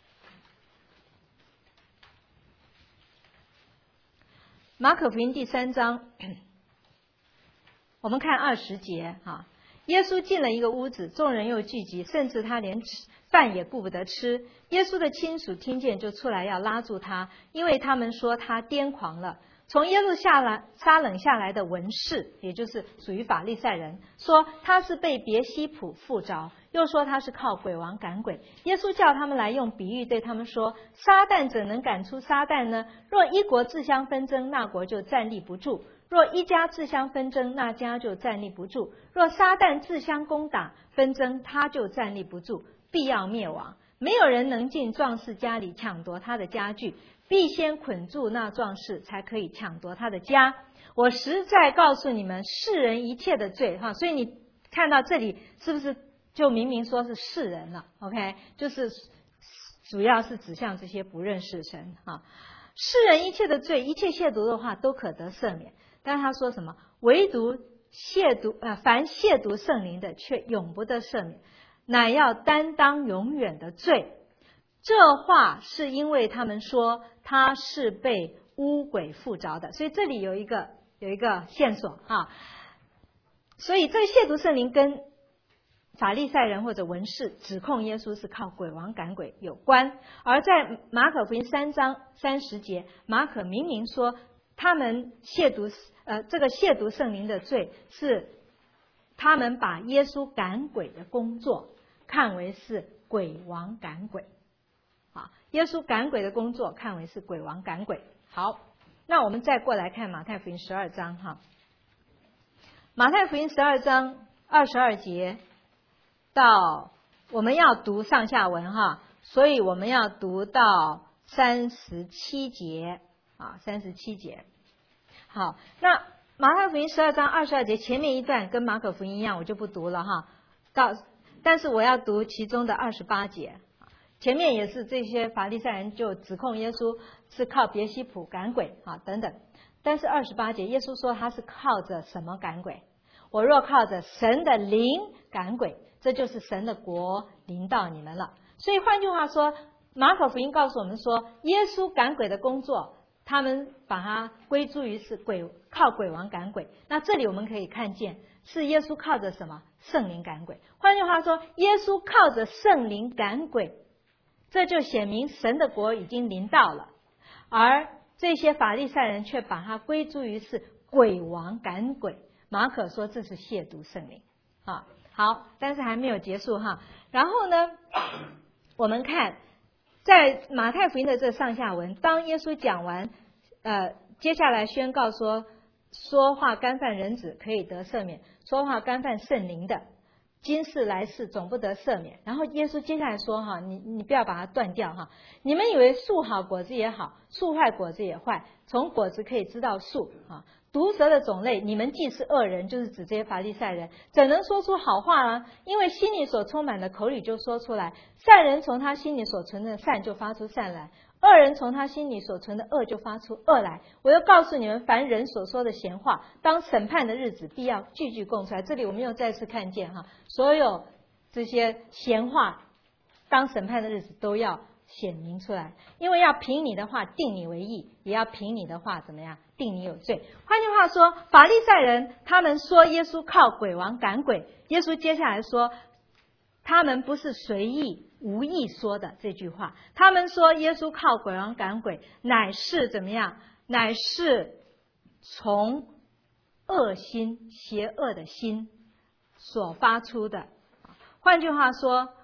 马可福音第三章，我们看二十节哈。耶稣进了一个屋子，众人又聚集，甚至他连饭也顾不得吃。耶稣的亲属听见，就出来要拉住他，因为他们说他癫狂了。从耶路下来撒冷下来的文士，也就是属于法利赛人，说他是被别西卜附着，又说他是靠鬼王赶鬼。耶稣叫他们来用比喻对他们说，撒旦怎能赶出撒旦呢？若一国自相纷争，那国就站立不住；若一家自相纷争，那家就站立不住；若撒旦自相攻打纷争，他就站立不住，必要灭亡。没有人能进壮士家里抢夺他的家具，必先捆住那壮士，才可以抢夺他的家。我实在告诉你们，世人一切的罪哈，所以你看到这里是不是就明明说是世人了 ？OK， 就是主要是指向这些不认识神哈。世人一切的罪，一切亵渎的话都可得赦免，但是他说什么？唯独亵渎啊、呃，凡亵渎圣灵的，却永不得赦免，乃要担当永远的罪。这话是因为他们说他是被污鬼附着的，所以这里有一个有一个线索啊。所以这亵渎圣灵跟法利赛人或者文士指控耶稣是靠鬼王赶鬼有关。而在马可福音三章三十节，马可明明说他们亵渎呃这个亵渎圣灵的罪是他们把耶稣赶鬼的工作看为是鬼王赶鬼。啊，耶稣赶鬼的工作看为是鬼王赶鬼。好，那我们再过来看马太福音十二章哈。马太福音十二章二十二节到，我们要读上下文哈，所以我们要读到三十七节啊，三十七节。好，那马太福音十二章二十二节前面一段跟马可福音一样，我就不读了哈。到，但是我要读其中的二十八节。前面也是这些法利赛人就指控耶稣是靠别西卜赶鬼啊等等，但是二十八节耶稣说他是靠着什么赶鬼？我若靠着神的灵赶鬼，这就是神的国临到你们了。所以换句话说，马可福音告诉我们说，耶稣赶鬼的工作，他们把它归诸于是鬼靠鬼王赶鬼。那这里我们可以看见，是耶稣靠着什么？圣灵赶鬼。换句话说，耶稣靠着圣灵赶鬼。这就显明神的国已经临到了，而这些法利赛人却把它归诸于是鬼王赶鬼。马可说这是亵渎圣灵啊。好，但是还没有结束哈。然后呢，我们看在马太福音的这上下文，当耶稣讲完，呃，接下来宣告说，说话干犯人子可以得赦免，说话干犯圣灵的，今世来世总不得赦免。然后耶稣接下来说哈，你你不要把它断掉哈。你们以为树好果子也好，树坏果子也坏，从果子可以知道树啊。毒蛇的种类，你们既是恶人，就是指这些法利赛人，怎能说出好话呢？因为心里所充满的，口里就说出来。善人从他心里所存的善就发出善来，恶人从他心里所存的恶就发出恶来。我又告诉你们，凡人所说的闲话，当审判的日子必要句句供出来。这里我们又再次看见哈，所有这些闲话，当审判的日子都要显明出来，因为要凭你的话定你为义，也要凭你的话怎么样定你有罪。换句话说，法利赛人他们说耶稣靠鬼王赶鬼，耶稣接下来说他们不是随意无意说的这句话，他们说耶稣靠鬼王赶鬼，乃是怎么样？乃是从恶心、邪恶的心所发出的。换句话说，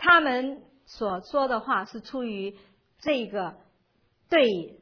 他们所说的话是出于这个对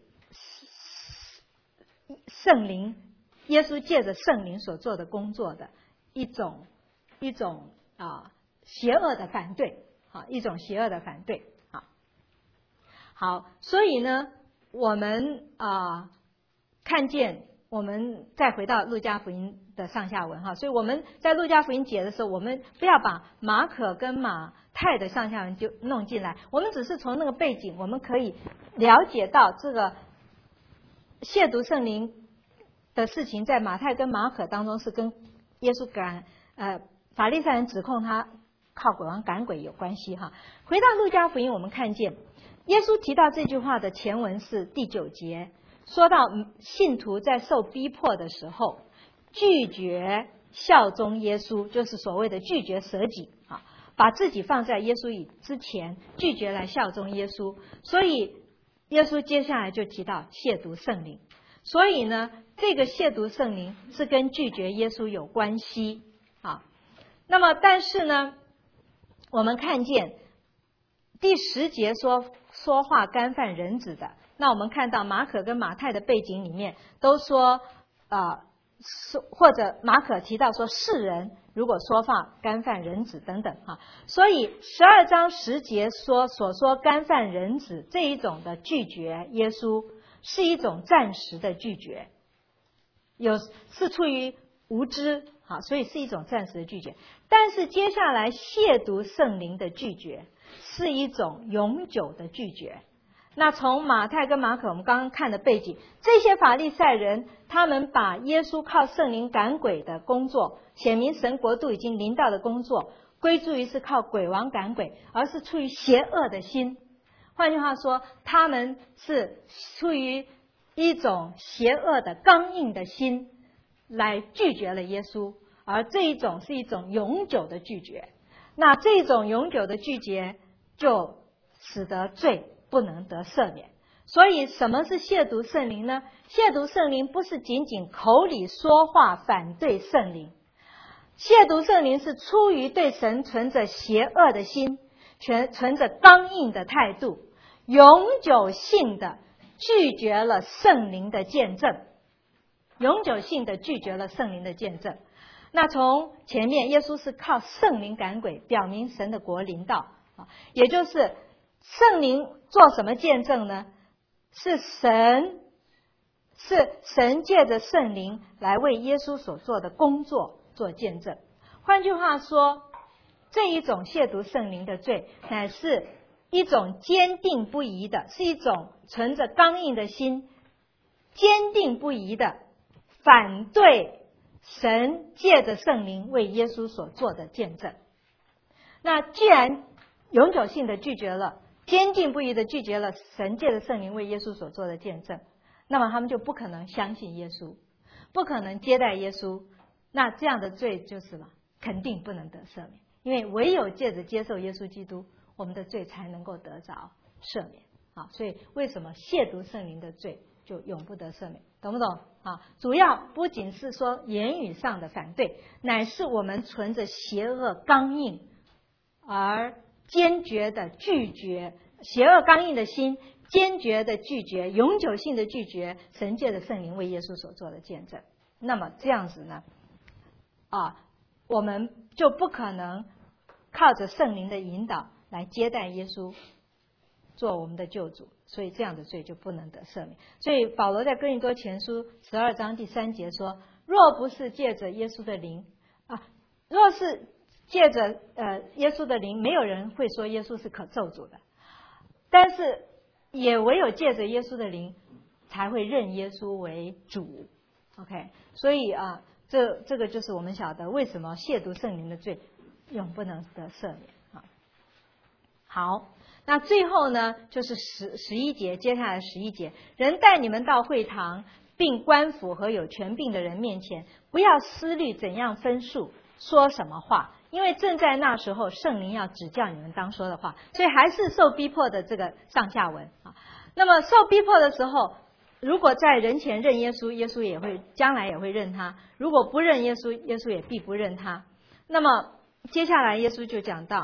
圣灵，耶稣借着圣灵所做的工作的一种一种啊邪恶的反对啊，一种邪恶的反对啊。好，所以呢，我们啊看见，我们再回到路加福音的上下文哈，所以我们在路加福音解的时候，我们不要把马可跟马太的上下文就弄进来，我们只是从那个背景，我们可以了解到这个亵渎圣灵的事情，在马太跟马可当中是跟耶稣赶呃法利赛人指控他靠鬼王赶鬼有关系哈。回到路加福音，我们看见耶稣提到这句话的前文是第九节，说到信徒在受逼迫的时候拒绝效忠耶稣，就是所谓的拒绝舍己啊，把自己放在耶稣以之前，拒绝来效忠耶稣。所以耶稣接下来就提到亵渎圣灵，所以呢，这个亵渎圣灵是跟拒绝耶稣有关系啊。那么但是呢，我们看见第十节说说话干犯人子的，那我们看到马可跟马太的背景里面都说呃或者马可提到说世人如果说话干犯人子等等啊，所以十二章十节说所说干犯人子这一种的拒绝耶稣是一种暂时的拒绝，有是出于无知啊，所以是一种暂时的拒绝。但是接下来亵渎圣灵的拒绝是一种永久的拒绝。那从马太跟马可我们刚刚看的背景，这些法利赛人他们把耶稣靠圣灵赶鬼的工作，显明神国度已经临到的工作，归诸于是靠鬼王赶鬼，而是出于邪恶的心。换句话说，他们是出于一种邪恶的刚硬的心来拒绝了耶稣，而这一种是一种永久的拒绝。那这种永久的拒绝就使得罪不能得赦免。所以什么是亵渎圣灵呢？亵渎圣灵不是仅仅口里说话反对圣灵，亵渎圣灵是出于对神存着邪恶的心，全存着刚硬的态度，永久性的拒绝了圣灵的见证，永久性的拒绝了圣灵的见证。那从前面耶稣是靠圣灵赶鬼，表明神的国临到，也就是圣灵做什么见证呢？是神是神借着圣灵来为耶稣所做的工作做见证。换句话说，这一种亵渎圣灵的罪乃是一种坚定不移的，是一种存着刚硬的心，坚定不移的反对神借着圣灵为耶稣所做的见证。那既然永久性的拒绝了，坚定不移的拒绝了神借着圣灵为耶稣所做的见证，那么他们就不可能相信耶稣，不可能接待耶稣。那这样的罪就是了，肯定不能得赦免，因为唯有借着接受耶稣基督，我们的罪才能够得着赦免啊。所以为什么亵渎圣灵的罪就永不得赦免，懂不懂啊？主要不仅是说言语上的反对，乃是我们存着邪恶刚硬而坚决的拒绝，邪恶刚硬的心坚决的拒绝，永久性的拒绝神借的圣灵为耶稣所做的见证。那么这样子呢啊，我们就不可能靠着圣灵的引导来接待耶稣做我们的救主，所以这样的罪就不能得赦免。所以保罗在哥林多前书十二章第三节说，若不是借着耶稣的灵啊，若是借着呃耶稣的灵，没有人会说耶稣是可咒诅的，但是也唯有借着耶稣的灵才会认耶稣为主。 OK， 所以啊，这这个就是我们晓得为什么亵渎圣灵的罪永不能得赦免啊。好，那最后呢，就是十十一节，接下来十一节，人带你们到会堂，并官府和有权柄的人面前，不要思虑怎样分数，说什么话，因为正在那时候，圣灵要指教你们当说的话。所以还是受逼迫的这个上下文啊。那么受逼迫的时候，如果在人前认耶稣，耶稣也会将来也会认他；如果不认耶稣，耶稣也必不认他。那么接下来耶稣就讲到，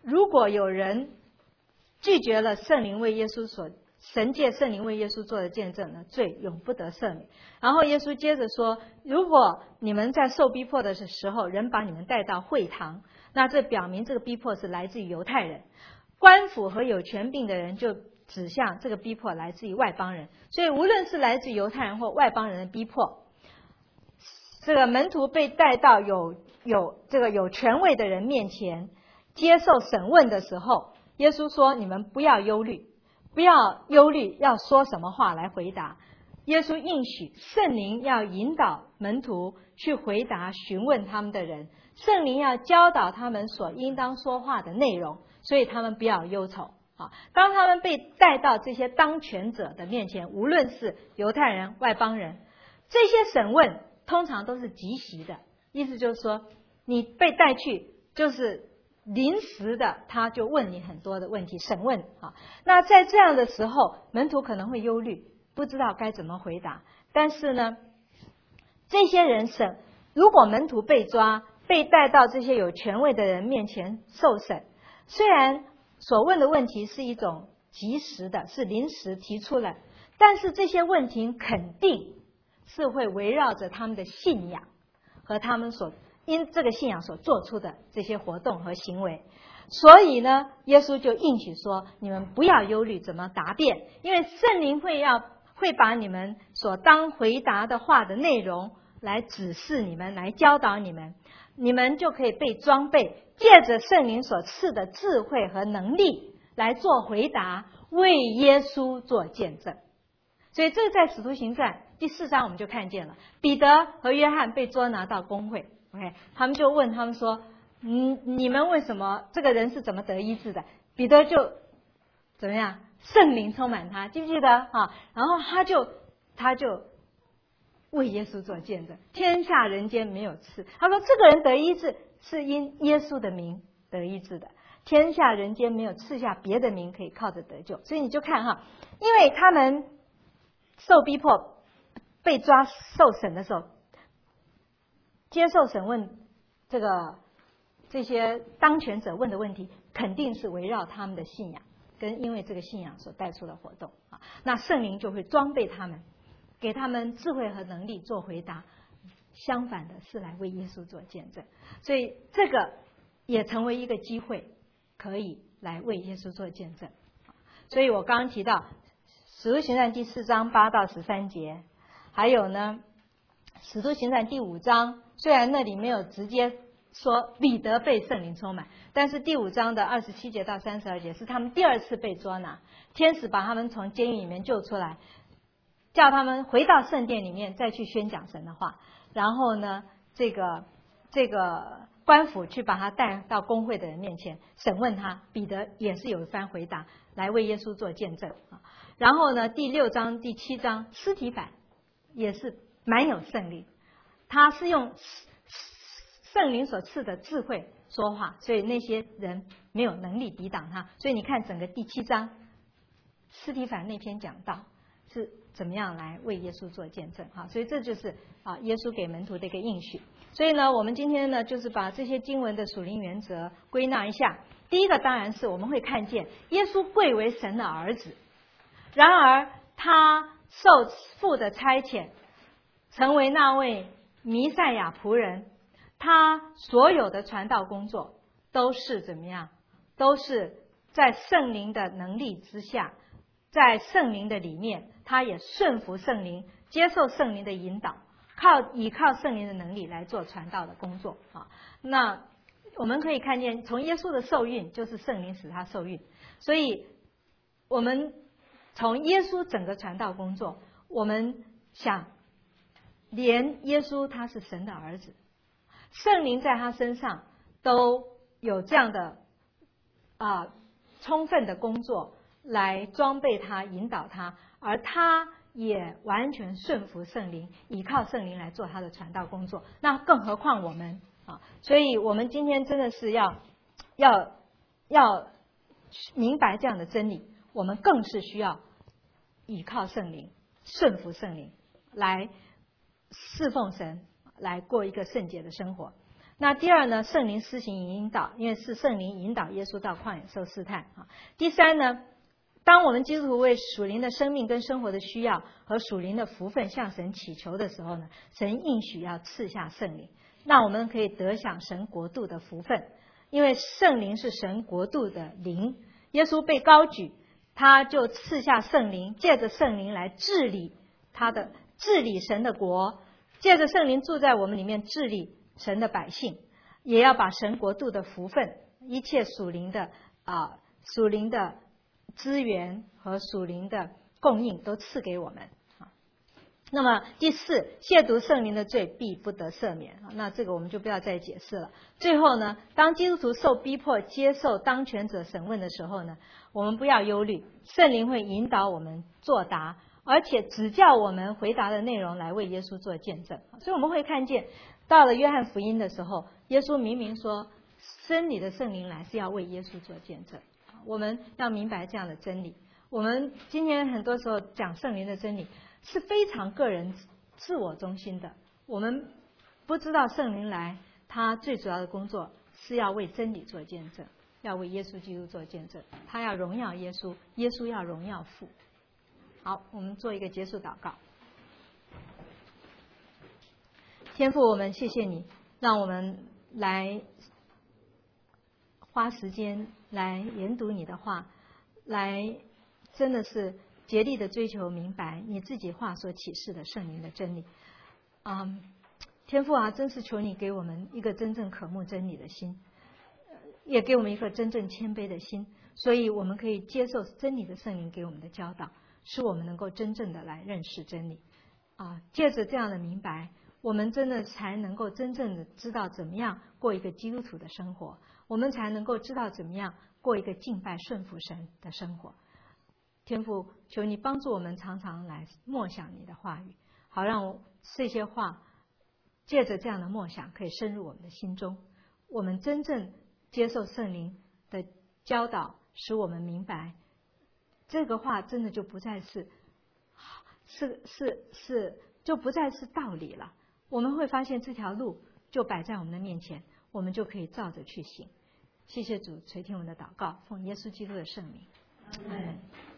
如果有人拒绝了圣灵为耶稣所神借圣灵为耶稣做的见证呢，罪永不得赦免。然后耶稣接着说，如果你们在受逼迫的时候，人把你们带到会堂，那这表明这个逼迫是来自于犹太人，官府和有权柄的人就指向这个逼迫来自于外邦人。所以无论是来自于犹太人或外邦人的逼迫，这个门徒被带到有有这个有权位的人面前接受审问的时候，耶稣说，你们不要忧虑，不要忧虑要说什么话来回答。耶稣应许圣灵要引导门徒去回答询问他们的人，圣灵要教导他们所应当说话的内容，所以他们不要忧愁。啊，当他们被带到这些当权者的面前，无论是犹太人、外邦人，这些审问通常都是即席的，意思就是说，你被带去就是临时的，他就问你很多的问题，审问啊。那在这样的时候，门徒可能会忧虑，不知道该怎么回答。但是呢，这些人审，如果门徒被抓，被带到这些有权位的人面前受审，虽然所问的问题是一种即时的，是临时提出来，但是这些问题肯定是会围绕着他们的信仰和他们所因这个信仰所做出的这些活动和行为。所以呢，耶稣就应许说，你们不要忧虑怎么答辩，因为圣灵会要会把你们所当回答的话的内容来指示你们，来教导你们，你们就可以被装备，借着圣灵所赐的智慧和能力来做回答，为耶稣做见证。所以这个在使徒行传第四章我们就看见了，彼得和约翰被捉拿到公会， OK， 他们就问他们说，嗯，你们为什么这个人是怎么得医治的？彼得就怎么样，圣灵充满他，记不记得啊？然后他就他就为耶稣做见证，天下人间没有赐。他说这个人得医治是因耶稣的名得医治的，天下人间没有赐下别的名可以靠着得救。所以你就看哈，因为他们受逼迫被抓受审的时候，接受审问，这个这些当权者问的问题肯定是围绕他们的信仰跟因为这个信仰所带出的活动啊，那圣灵就会装备他们，给他们智慧和能力做回答，相反的是来为耶稣做见证。所以这个也成为一个机会，可以来为耶稣做见证。所以我刚刚提到使徒行传第四章八到十三节，还有呢使徒行传第五章，虽然那里没有直接说彼得被圣灵充满，但是第五章的二十七节到三十二节是他们第二次被捉拿，天使把他们从监狱里面救出来，叫他们回到圣殿里面再去宣讲神的话。然后呢这个这个官府去把他带到公会的人面前审问他，彼得也是有一番回答来为耶稣做见证。然后呢第六章第七章司提反也是蛮有圣灵，他是用圣灵所赐的智慧说话，所以那些人没有能力抵挡他。所以你看整个第七章司提反那篇讲道是怎么样来为耶稣做见证哈，所以这就是啊耶稣给门徒的一个应许。所以呢我们今天呢就是把这些经文的属灵原则归纳一下。第一个当然是我们会看见耶稣贵为神的儿子，然而他受父的差遣成为那位弥赛亚仆人，他所有的传道工作都是怎么样，都是在圣灵的能力之下，在圣灵的里面，他也顺服圣灵，接受圣灵的引导，靠依靠圣灵的能力来做传道的工作啊。那我们可以看见从耶稣的受孕就是圣灵使他受孕，所以我们从耶稣整个传道工作，我们想连耶稣他是神的儿子，圣灵在他身上都有这样的啊、呃、充分的工作来装备他引导他，而他也完全顺服圣灵，依靠圣灵来做他的传道工作，那更何况我们啊！所以我们今天真的是要要要明白这样的真理，我们更是需要依靠圣灵，顺服圣灵，来侍奉神，来过一个圣洁的生活。 那第二呢，圣灵施行引导，因为是圣灵引导耶稣到旷野受试探啊。第三呢，当我们基督徒为属灵的生命跟生活的需要和属灵的福分向神祈求的时候呢，神应许要赐下圣灵，那我们可以得享神国度的福分，因为圣灵是神国度的灵。耶稣被高举，他就赐下圣灵，借着圣灵来治理他的治理神的国，借着圣灵住在我们里面治理神的百姓，也要把神国度的福分，一切属灵的啊属灵的资源和属灵的供应都赐给我们。那么第四，亵渎圣灵的罪必不得赦免，那这个我们就不要再解释了。最后呢，当基督徒受逼迫接受当权者审问的时候呢，我们不要忧虑，圣灵会引导我们作答，而且指教我们回答的内容来为耶稣做见证。所以我们会看见，到了约翰福音的时候，耶稣明明说真理的圣灵来是要为耶稣做见证。我们要明白这样的真理。我们今天很多时候讲圣灵的真理是非常个人自我中心的，我们不知道圣灵来他最主要的工作是要为真理做见证，要为耶稣基督做见证，他要荣耀耶稣，耶稣要荣耀父。好，我们做一个结束祷告。天父，我们谢谢你让我们来花时间来研读你的话，来真的是竭力的追求明白你自己话所启示的圣灵的真理。嗯，天父啊，真是求你给我们一个真正渴慕真理的心，也给我们一个真正谦卑的心，所以我们可以接受真理的圣灵给我们的教导，使我们能够真正的来认识真理。啊，借着这样的明白，我们真的才能够真正的知道怎么样过一个基督徒的生活，我们才能够知道怎么样过一个敬拜顺服神的生活。天父，求你帮助我们常常来默想你的话语，好让这些话借着这样的默想可以深入我们的心中，我们真正接受圣灵的教导，使我们明白这个话真的就不再是是是是就不再是道理了。我们会发现这条路就摆在我们的面前，我们就可以照着去行。谢谢主垂听我们的祷告，奉耶稣基督的圣名，阿们。